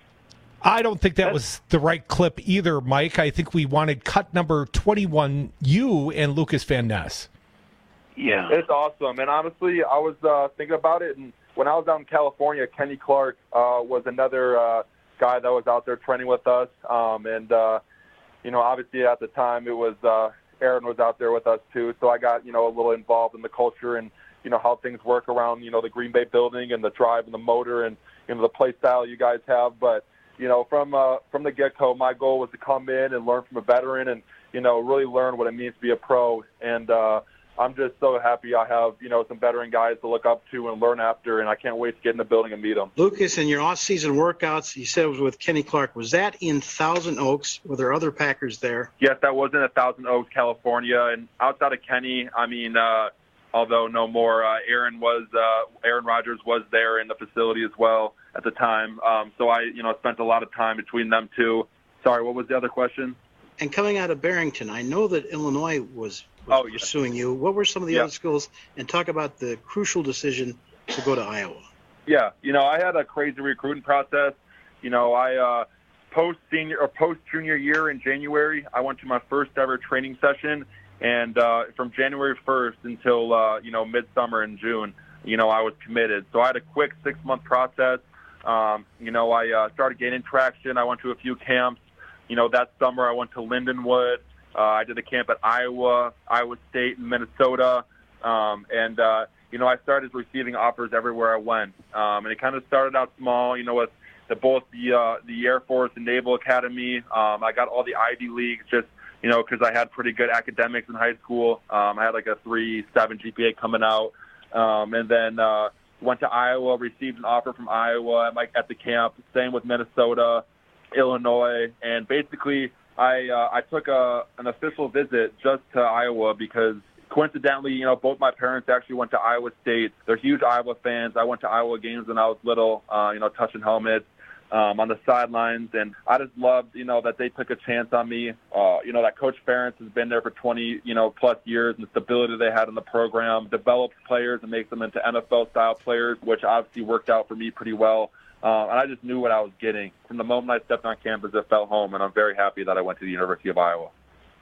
S17: I don't think that was the right clip either, Mike. I think we wanted cut number twenty-one, you and Lucas Van Ness.
S10: Yeah. It's awesome. And honestly, I was uh, thinking about it, and when I was out in California, Kenny Clark uh, was another uh, guy that was out there training with us. Um, and, uh, you know, obviously at the time it was uh, Aaron was out there with us too. So I got, you know, a little involved in the culture and, you know, how things work around, you know, the Green Bay building and the drive and the motor and, you know, the play style you guys have. But, you know, from uh, from the get-go, my goal was to come in and learn from a veteran and, you know, really learn what it means to be a pro. And uh, I'm just so happy I have, you know, some veteran guys to look up to and learn after, and I can't wait to get in the building and meet them.
S7: Lucas, in your off-season workouts, you said it was with Kenny Clark. Was that in Thousand Oaks? Were there other Packers there?
S10: Yes, that was in Thousand Oaks, California. And outside of Kenny, I mean, uh, although no more, uh, Aaron was uh, Aaron Rodgers was there in the facility as well at the time. Um, so I, you know, spent a lot of time between them two. Sorry, what was the other question?
S7: And coming out of Barrington, I know that Illinois was, was
S10: oh, yeah.
S7: pursuing you. What were some of the
S10: yeah.
S7: other schools? And talk about the crucial decision to go to Iowa.
S10: Yeah, you know, I had a crazy recruiting process. You know, I uh, post senior or post junior year in January, I went to my first ever training session, and uh, from January first until uh, you know midsummer in June, you know, I was committed. So I had a quick six month process. Um, you know, I uh, started gaining traction. I went to a few camps. You know, that summer I went to Lindenwood. Uh, I did a camp at Iowa, Iowa State, and Minnesota. Um, and, uh, you know, I started receiving offers everywhere I went. Um, and it kind of started out small, you know, with the, both the uh, the Air Force and Naval Academy. Um, I got all the Ivy Leagues just, you know, because I had pretty good academics in high school. Um, I had like a three point seven G P A coming out. Um, and then uh, went to Iowa, received an offer from Iowa at, my, at the camp, same with Minnesota, Illinois, and basically I uh, I took a an official visit just to Iowa because coincidentally, you know, both my parents actually went to Iowa State. They're huge Iowa fans. I went to Iowa games when I was little, uh, you know, touching helmets um, on the sidelines, and I just loved, you know, that they took a chance on me. Uh, you know, that Coach Ferentz has been there for twenty, you know, plus years, and the stability they had in the program develops players and makes them into N F L-style players, which obviously worked out for me pretty well. Uh, and I just knew what I was getting. From the moment I stepped on campus, it felt home, and I'm very happy that I went to the University of Iowa.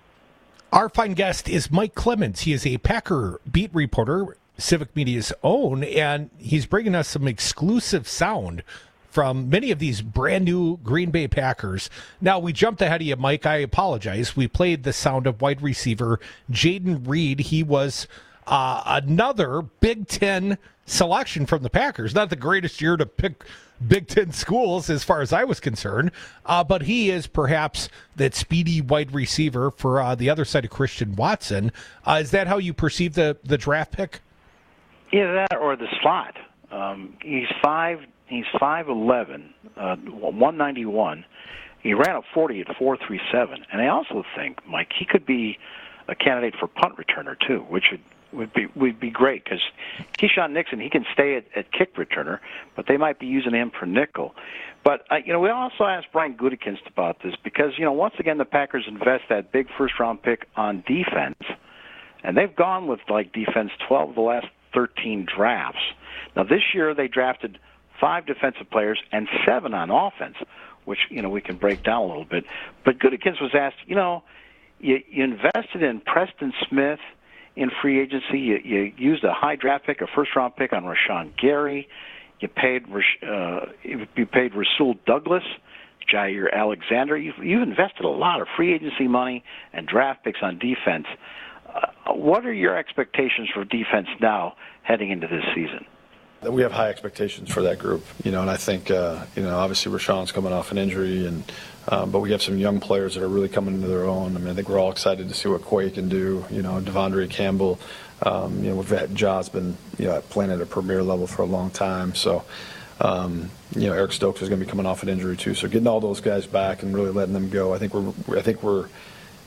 S17: Our fine guest is Mike Clemens. He is a Packer beat reporter, Civic Media's own, and he's bringing us some exclusive sound from many of these brand new Green Bay Packers. Now, we jumped ahead of you, Mike. I apologize. We played the sound of wide receiver Jayden Reed. He was uh, another Big Ten selection from the Packers. Not the greatest year to pick Big Ten schools as far as I was concerned, uh, but he is perhaps that speedy wide receiver for uh, the other side of Christian Watson. Uh, is that how you perceive the, the draft pick?
S26: Yeah, that or the slot. Um, he's five. He's five eleven, uh, one ninety one. He ran a forty at four three seven, and I also think, Mike, he could be a candidate for punt returner too, which would would be would be great because Keyshawn Nixon, he can stay at, at kick returner, but they might be using him for nickel. But uh, you know, we also asked Brian Gutekunst about this because you know once again the Packers invest that big first round pick on defense, and they've gone with like defense twelve of the last thirteen drafts. Now this year they drafted five defensive players and seven on offense, which you know we can break down a little bit. But Gutekunst was asked, you know, you, you invested in Preston Smith in free agency. You, you used a high draft pick, a first-round pick on Rashawn Gary. You paid uh, you paid Rasul Douglas, Jair Alexander. You've, you've invested a lot of free agency money and draft picks on defense. Uh, what are your expectations for defense now heading into this season?
S11: We have high expectations for that group, you know, and I think, uh, you know, obviously Rashawn's coming off an injury, and um, but we have some young players that are really coming into their own. I mean, I think we're all excited to see what Quay can do. You know, Devondre Campbell, um, you know, we've had Ja's been, you know, playing at a premier level for a long time. So, um, you know, Eric Stokes is going to be coming off an injury too. So getting all those guys back and really letting them go, I think we're, I think we're,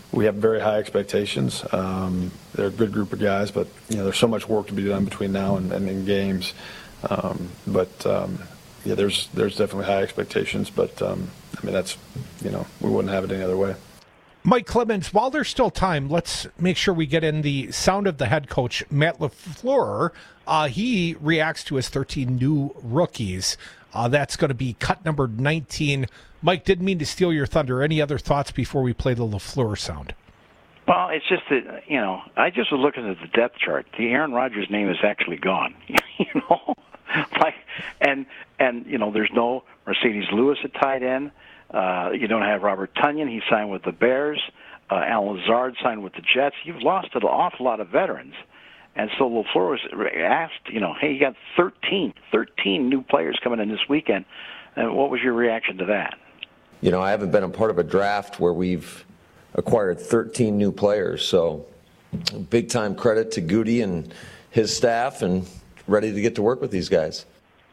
S11: we have very high expectations. Um, they're a good group of guys, but you know, there's so much work to be done between now and, and in games. Um, but um, yeah, there's there's definitely high expectations. But um, I mean, that's you know, we wouldn't have it any other way.
S17: Mike Clemens, while there's still time, let's make sure we get in the sound of the head coach, Matt LaFleur. Uh, he reacts to his thirteen new rookies. Uh, that's going to be cut number nineteen. Mike, didn't mean to steal your thunder. Any other thoughts before we play the LaFleur sound?
S26: Well, it's just that, you know, I just was looking at the depth chart. The Aaron Rodgers name is actually gone, you know? like, and, and, you know, there's no Mercedes Lewis at tight end. Uh, you don't have Robert Tonyan. He signed with the Bears. Uh, Alan Lazard signed with the Jets. You've lost an awful lot of veterans. And so LaFleur was asked, you know, hey, you got thirteen, thirteen new players coming in this weekend. And what was your reaction to that?
S1: You know, I haven't been a part of a draft where we've acquired thirteen new players. So big time credit to Goody and his staff, and ready to get to work with these guys.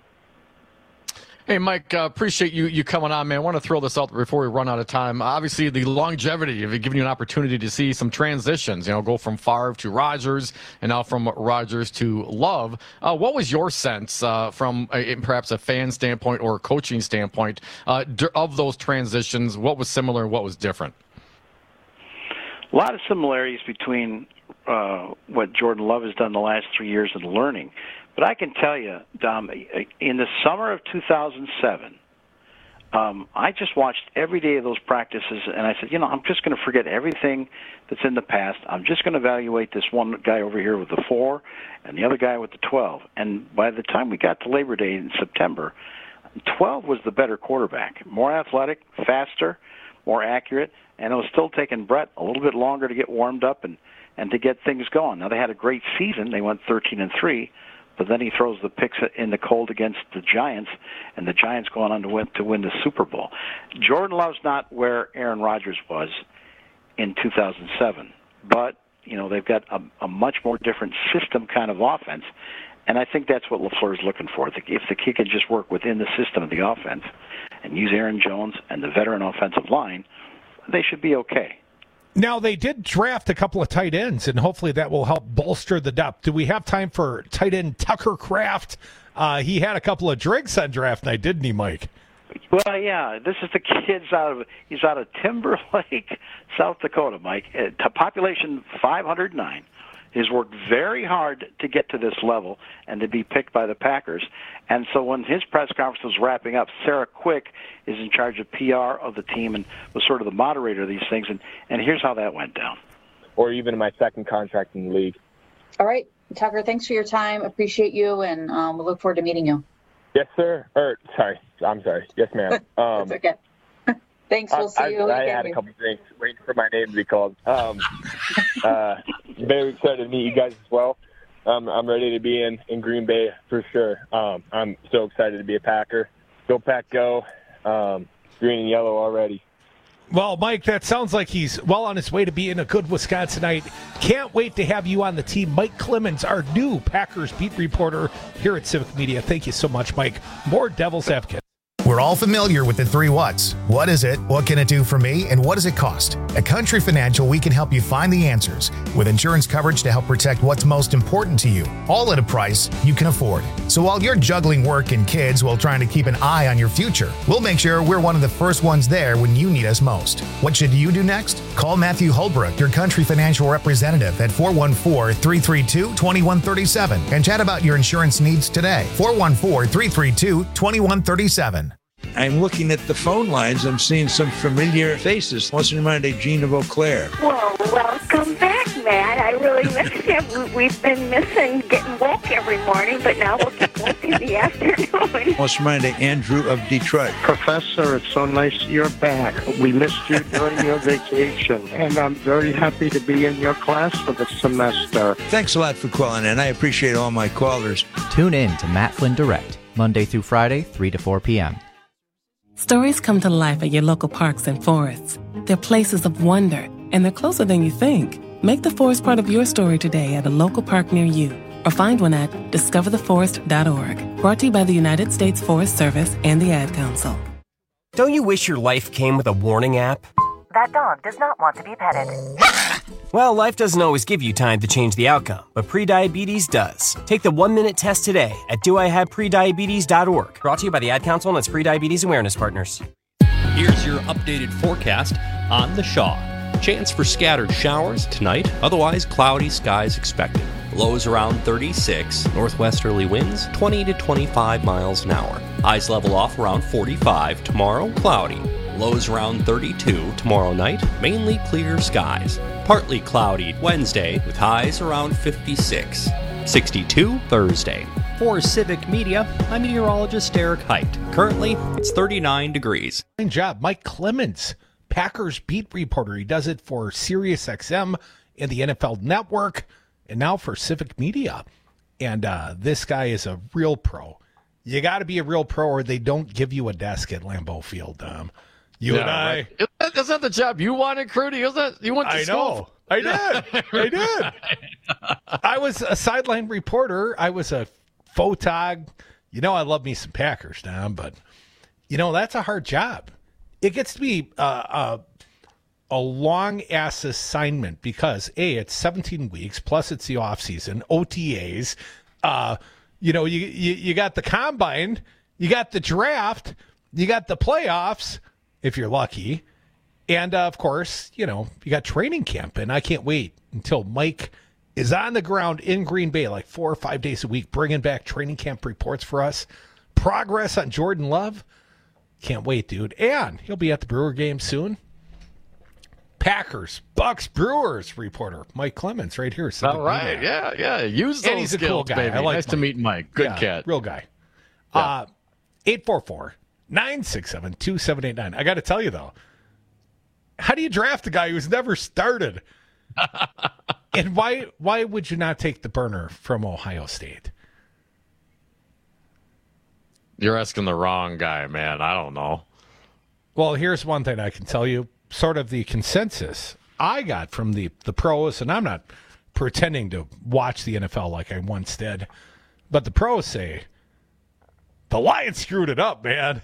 S18: Hey, Mike, uh, appreciate you you coming on, man. I want to throw this out before we run out of time. Obviously, the longevity of it giving you an opportunity to see some transitions, you know, go from Favre to Rodgers and now from Rodgers to Love. Uh, what was your sense uh, from a, perhaps a fan standpoint or a coaching standpoint uh, of those transitions? What was similar and what was different?
S26: A lot of similarities between uh, what Jordan Love has done the last three years in learning. But I can tell you, Dom, in the summer of two thousand seven, um, I just watched every day of those practices, and I said, you know, I'm just going to forget everything that's in the past. I'm just going to evaluate this one guy over here with the four and the other guy with the twelve. And by the time we got to Labor Day in September, twelve was the better quarterback, more athletic, faster, more accurate, and it was still taking Brett a little bit longer to get warmed up and, and to get things going. Now, they had a great season. They went thirteen and three. But then he throws the picks in the cold against the Giants, and the Giants going on to win to win the Super Bowl. Jordan Love's not where Aaron Rodgers was in two thousand seven, but you know they've got a, a much more different system kind of offense, and I think that's what LaFleur is looking for. If the kid can just work within the system of the offense and use Aaron Jones and the veteran offensive line, they should be okay.
S17: Now, they did draft a couple of tight ends, and hopefully that will help bolster the depth. Do we have time for tight end Tucker Kraft? Uh, he had a couple of drinks on draft night, didn't he, Mike?
S26: Well, yeah. This is the kid's out of he's out of Timberlake, South Dakota, Mike. Uh, population five hundred nine. He's worked very hard to get to this level and to be picked by the Packers. And so when his press conference was wrapping up, Sarah Quick is in charge of P R of the team and was sort of the moderator of these things. And, and here's how that went down.
S2: Or even in my second contract in the league.
S4: All right, Tucker, thanks for your time. Appreciate you, and um, we look forward to meeting you.
S2: Yes, sir. Or, sorry. I'm sorry. Yes, ma'am. Um,
S4: That's okay. Thanks. We'll see
S2: I,
S4: you.
S2: I, I had a couple things waiting for my name to be called. Um, uh, very excited to meet you guys as well. Um, I'm ready to be in, in Green Bay for sure. Um, I'm so excited to be a Packer. Go Pack, go. Um, green and yellow already.
S17: Well, Mike, that sounds like he's well on his way to being a good Wisconsinite. Can't wait to have you on the team. Mike Clemens, our new Packers beat reporter here at Civic Media. Thank you so much, Mike. More Devil's Advocate.
S12: We're all familiar with the three whats. What is it? What can it do for me? And what does it cost? At Country Financial, we can help you find the answers with insurance coverage to help protect what's most important to you, all at a price you can afford. So while you're juggling work and kids while trying to keep an eye on your future, we'll make sure we're one of the first ones there when you need us most. What should you do next? Call Matthew Holbrook, your Country Financial representative, at four one four, three three two, two one three seven and chat about your insurance needs today. four one four, three three two, two one three seven.
S5: I'm looking at the phone lines. I'm seeing some familiar faces. What's in mind of Gene of Eau Claire?
S13: Well, welcome back, Matt. I really miss you. We've been missing getting woke every morning, but now we'll get woke in the afternoon.
S5: What's in mind of Andrew of Detroit?
S16: Professor, it's so nice you're back. We missed you during your vacation, and I'm very happy to be in your class for the semester.
S5: Thanks a lot for calling in. I appreciate all my callers.
S20: Tune in to Matt Flynn Direct, Monday through Friday, three to four p.m.
S27: Stories come to life at your local parks and forests. They're places of wonder, and they're closer than you think. Make the forest part of your story today at a local park near you, or find one at discover the forest dot org. Brought to you by the United States Forest Service and the Ad Council.
S28: Don't you wish your life came with a warning app?
S3: That dog does not want to be petted.
S6: Well, life doesn't always give you time to change the outcome, but prediabetes does. Take the one-minute test today at do I have prediabetes dot org. Brought to you by the Ad Council and its prediabetes awareness partners.
S8: Here's your updated forecast on the Shaw. Chance for scattered showers tonight, otherwise cloudy skies expected. Lows around thirty-six, northwesterly winds twenty to twenty-five miles an hour. Highs level off around forty-five, tomorrow cloudy. Lows around thirty-two tomorrow night, mainly clear skies. Partly cloudy Wednesday with highs around fifty-six. sixty-two Thursday. For Civic Media, I'm meteorologist Eric Height. Currently, it's thirty-nine degrees.
S17: Good job, Mike Clemens, Packers beat reporter. He does it for SiriusXM and the N F L Network, and now for Civic Media. And uh, this guy is a real pro. You got to be a real pro, or they don't give you a desk at Lambeau Field. Um, you
S18: Yeah,
S17: and I.
S18: right. Is that, that's not the job you wanted, Crudy. Is that you went to
S17: I
S18: school?
S17: know. I did. I did. I was a sideline reporter. I was a photog. You know, I love me some Packers, Dom, but you know that's a hard job. It gets to be uh, a a long ass assignment because a it's seventeen weeks plus it's the off season, O T As. Uh, you know, you, you you got the combine, you got the draft, you got the playoffs if you're lucky. And, uh, of course, you know, you got training camp, and I can't wait until Mike is on the ground in Green Bay like four or five days a week, bringing back training camp reports for us. Progress on Jordan Love. Can't wait, dude. And he'll be at the Brewer game soon. Packers, Bucks, Brewers reporter Mike Clemens right here.
S18: All right, yeah, yeah. Use those
S17: and he's a
S18: skills,
S17: cool guy.
S18: baby.
S17: I like
S18: nice
S17: Mike.
S18: to meet Mike. Good
S17: Yeah,
S18: cat.
S17: real guy. Uh, eight four four, nine six seven, two seven eight nine. I got to tell you, though, how do you draft a guy who's never started? And why why would you not take the burner from Ohio State?
S18: You're asking the wrong guy, man. I don't know.
S17: Well, here's one thing I can tell you. Sort of the consensus I got from the, the pros, and I'm not pretending to watch the N F L like I once did, but the pros say the Lions screwed it up, man.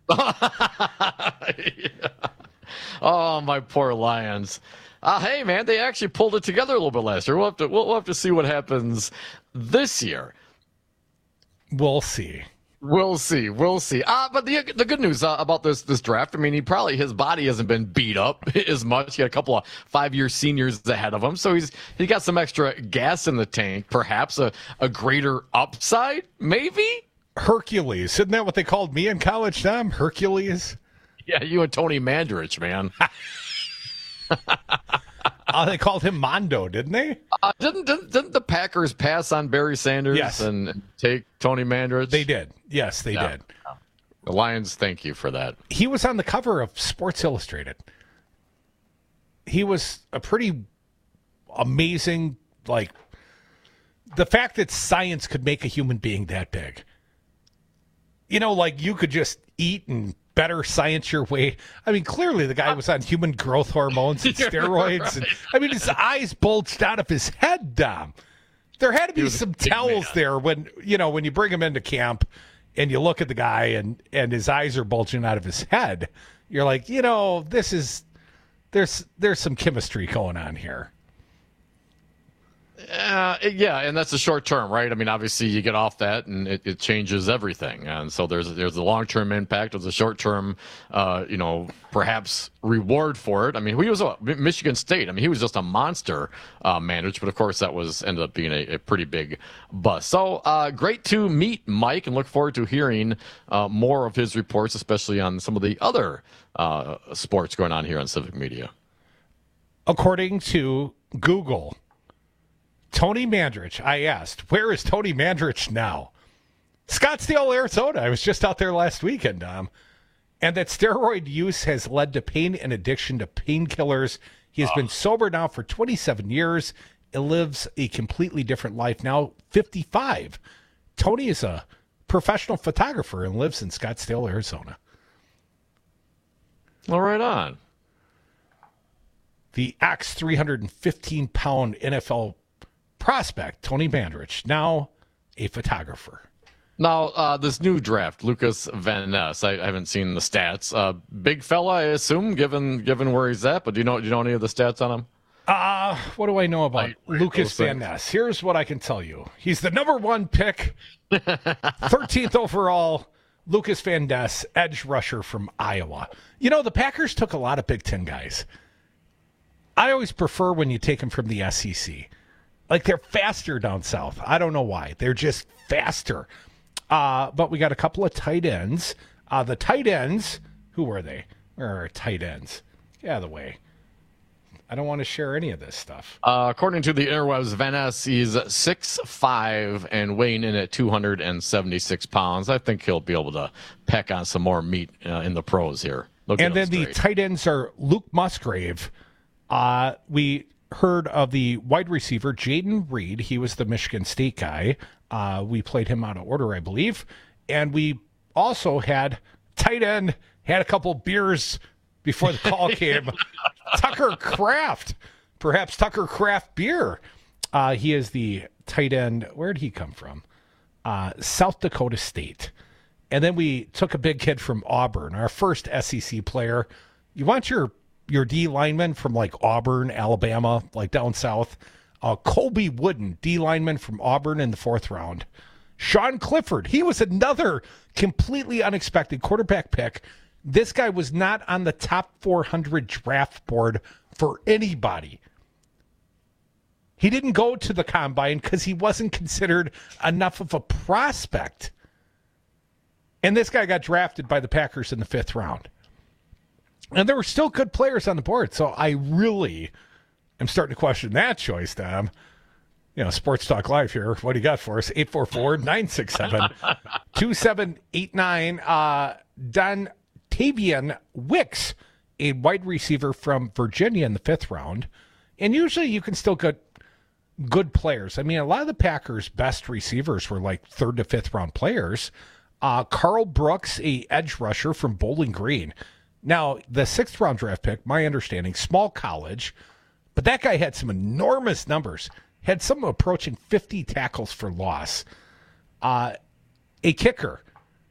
S18: Yeah. Oh, my poor Lions. Uh, hey, man, they actually pulled it together a little bit last year. We'll have to, we'll, we'll have to see what happens this year.
S17: We'll see.
S18: We'll see. We'll see. Uh, but the the good news uh, about this this draft, I mean, he probably, his body hasn't been beat up as much. He had a couple of five-year seniors ahead of him, so he's he got some extra gas in the tank, perhaps a, a greater upside, maybe?
S17: Hercules. Isn't that what they called me in college, Tom? Hercules?
S18: Yeah, you and Tony Mandarich, man.
S17: Oh, they called him Mondo, didn't they?
S18: Uh, didn't, didn't didn't the Packers pass on Barry Sanders
S17: Yes.
S18: and take Tony Mandarich?
S17: They did. Yes, they
S18: Yeah.
S17: did.
S18: The Lions, thank you for that.
S17: He was on the cover of Sports Illustrated. He was a pretty amazing, like, the fact that science could make a human being that big. You know, like you could just eat and better science your way. I mean, clearly the guy was on human growth hormones and steroids.
S18: Right.
S17: And, I mean, his eyes bulged out of his head, Dom. There had to be
S18: was a
S17: some
S18: big
S17: tells
S18: man.
S17: there when, you know, when you bring him into camp and you look at the guy and, and his eyes are bulging out of his head. You're like, you know, this is, there's, there's some chemistry going on here.
S18: Uh, yeah, and that's the short term, right? I mean, obviously you get off that and it, it changes everything. And so there's there's a long term impact, there's a short term, uh, you know, perhaps reward for it. I mean, he was a Michigan State. I mean, he was just a monster uh, manager, but of course that was ended up being a, a pretty big bust. So uh, great to meet Mike and look forward to hearing uh, more of his reports, especially on some of the other uh, sports going on here on Civic Media.
S17: According to Google, Tony Mandarich, I asked, where is Tony Mandarich now? Scottsdale, Arizona. I was just out there last weekend, um, and that steroid use has led to pain and addiction to painkillers. He has oh. been sober now for twenty-seven years and lives a completely different life now, fifty-five. Tony is a professional photographer and lives in Scottsdale, Arizona.
S18: Well, right on.
S17: The ex three hundred fifteen pound N F L prospect, Tony Mandarich, now a photographer.
S18: Now, uh, this new draft, Lucas Van Ness, I, I haven't seen the stats. Uh, big fella, I assume, given given where he's at. But do you know do you know any of the stats on him?
S17: Uh, what do I know about
S18: Wait, wait,
S17: Lucas
S18: those
S17: Van
S18: things.
S17: Ness? Here's what I can tell you. He's the number one pick, thirteenth overall, Lucas Van Ness, edge rusher from Iowa. You know, the Packers took a lot of Big Ten guys. I always prefer when you take them from the S E C. Like, they're faster down south. I don't know why. They're just faster. Uh, but we got a couple of tight ends. Uh, the tight ends, who were they? Where are our tight ends? Get out of the way. I don't want to share any of this stuff.
S18: Uh, according to the interwebs, Van Ness is six five and weighing in at two hundred seventy-six pounds. I think he'll be able to peck on some more meat uh, in the pros here. Look
S17: And then the tight ends are Luke Musgrave. Uh, we heard of the wide receiver, Jaden Reed. He was the Michigan State guy. Uh, we played him out of order, I believe. And we also had tight end, had a couple beers before the call came. Tucker Kraft, perhaps Tucker Kraft beer. Uh, he is the tight end. Where did he come from? Uh, South Dakota State. And then we took a big kid from Auburn, our first S E C player. You want your your D lineman from like Auburn, Alabama, like down south. Uh, Colby Wooden, D lineman from Auburn in the fourth round. Sean Clifford, he was another completely unexpected quarterback pick. This guy was not on the top four hundred draft board for anybody. He didn't go to the combine because he wasn't considered enough of a prospect. And this guy got drafted by the Packers in the fifth round. And there were still good players on the board. So I really am starting to question that choice, Tom. You know, Sports Talk Live here. What do you got for us? eight four four, nine six seven, two seven eight nine. Uh, Don Tavian Wicks, a wide receiver from Virginia in the fifth round. And usually you can still get good players. I mean, a lot of the Packers' best receivers were like third to fifth round players. Uh, Carl Brooks, a edge rusher from Bowling Green. Now, the sixth round draft pick, my understanding, small college, but that guy had some enormous numbers. Had some approaching fifty tackles for loss. Uh, a kicker.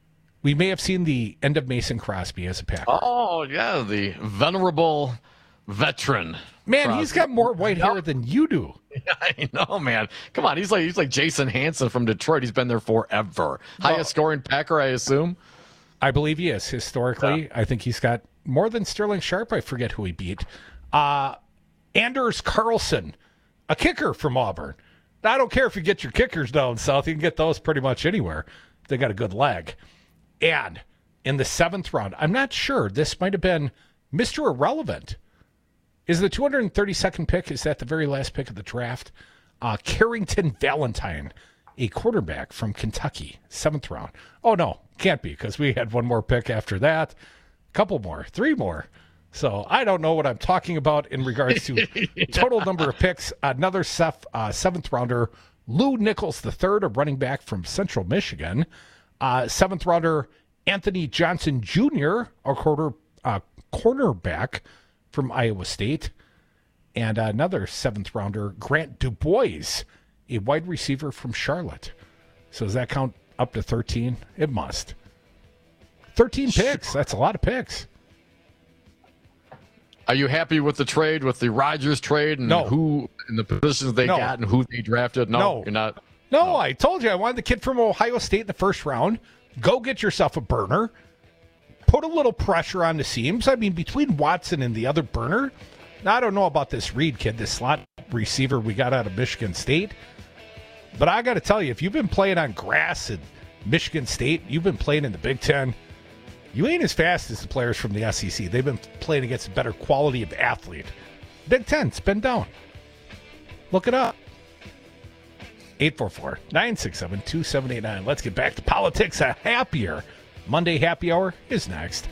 S17: We may have seen the end of Mason Crosby as a Packer.
S18: Oh, yeah, the venerable veteran.
S17: Man,
S18: Crosby.
S17: he's got more white hair than you do.
S18: I know, man. Come on, he's like he's like Jason Hanson from Detroit. He's been there forever. Highest well, scoring Packer, I assume.
S17: I believe he is. Historically, yeah. I think he's got more than Sterling Sharp. I forget who he beat. Uh, Anders Carlson, a kicker from Auburn. I don't care if you get your kickers down south. You can get those pretty much anywhere. They got a good leg. And in the seventh round, I'm not sure. This might have been Mister Irrelevant. Is the two hundred thirty-second pick, is that the very last pick of the draft? Uh, Carrington Valentine, a quarterback from Kentucky, seventh round. Oh, no, can't be, because we had one more pick after that. A couple more, three more. So I don't know what I'm talking about in regards to yeah. total number of picks. Another Seth, uh, seventh rounder, Lou Nichols the third, a running back from Central Michigan. Uh, seventh rounder, Anthony Johnson Junior, a quarter, uh, cornerback from Iowa State. And another seventh rounder, Grant Dubois, a wide receiver from Charlotte. So does that count up to thirteen? It must. thirteen picks. That's a lot of picks.
S18: Are you happy with the trade, with the Rodgers trade, and
S17: no.
S18: who and the positions they
S17: no.
S18: got and who they drafted? No,
S17: no.
S18: you're not.
S17: No, no, I told you I wanted the kid from Ohio State in the first round. Go get yourself a burner. Put a little pressure on the seams. I mean, between Watson and the other burner, now, I don't know about this Reed kid, this slot receiver we got out of Michigan State. But I got to tell you, if you've been playing on grass at Michigan State, you've been playing in the Big Ten, you ain't as fast as the players from the S E C. They've been playing against a better quality of athlete. Big Ten, it's been down. Look it up. eight four four, nine six seven, two seven eight nine. Let's get back to politics. A happier Monday happy hour is next.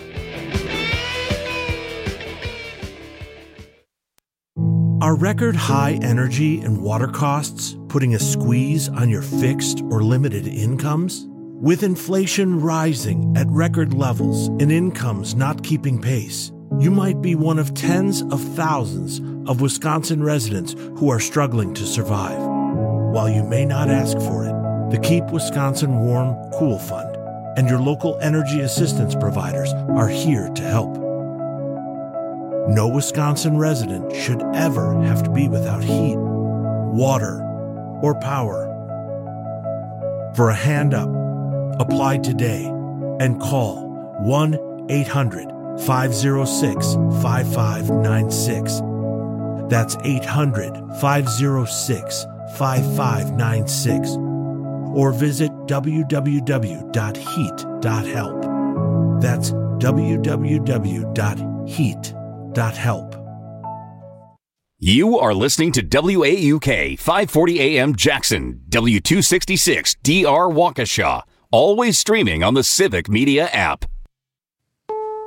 S14: Are record high energy and water costs putting a squeeze on your fixed or limited incomes? With inflation rising at record levels and incomes not keeping pace, you might be one of tens of thousands of Wisconsin residents who are struggling to survive. While you may not ask for it, The Keep Wisconsin Warm Cool Fund and your local energy assistance providers are here to help. No Wisconsin resident should ever have to be without heat, water, or power. For a hand up, apply today and call one eight hundred five oh six five five nine six. That's eight hundred five oh six five five nine six. Or visit w w w dot heat dot help. That's w w w dot heat dot help.
S15: You are listening to W A U K five forty A M Jackson, W two sixty-six D R Waukesha, always streaming on the Civic Media app.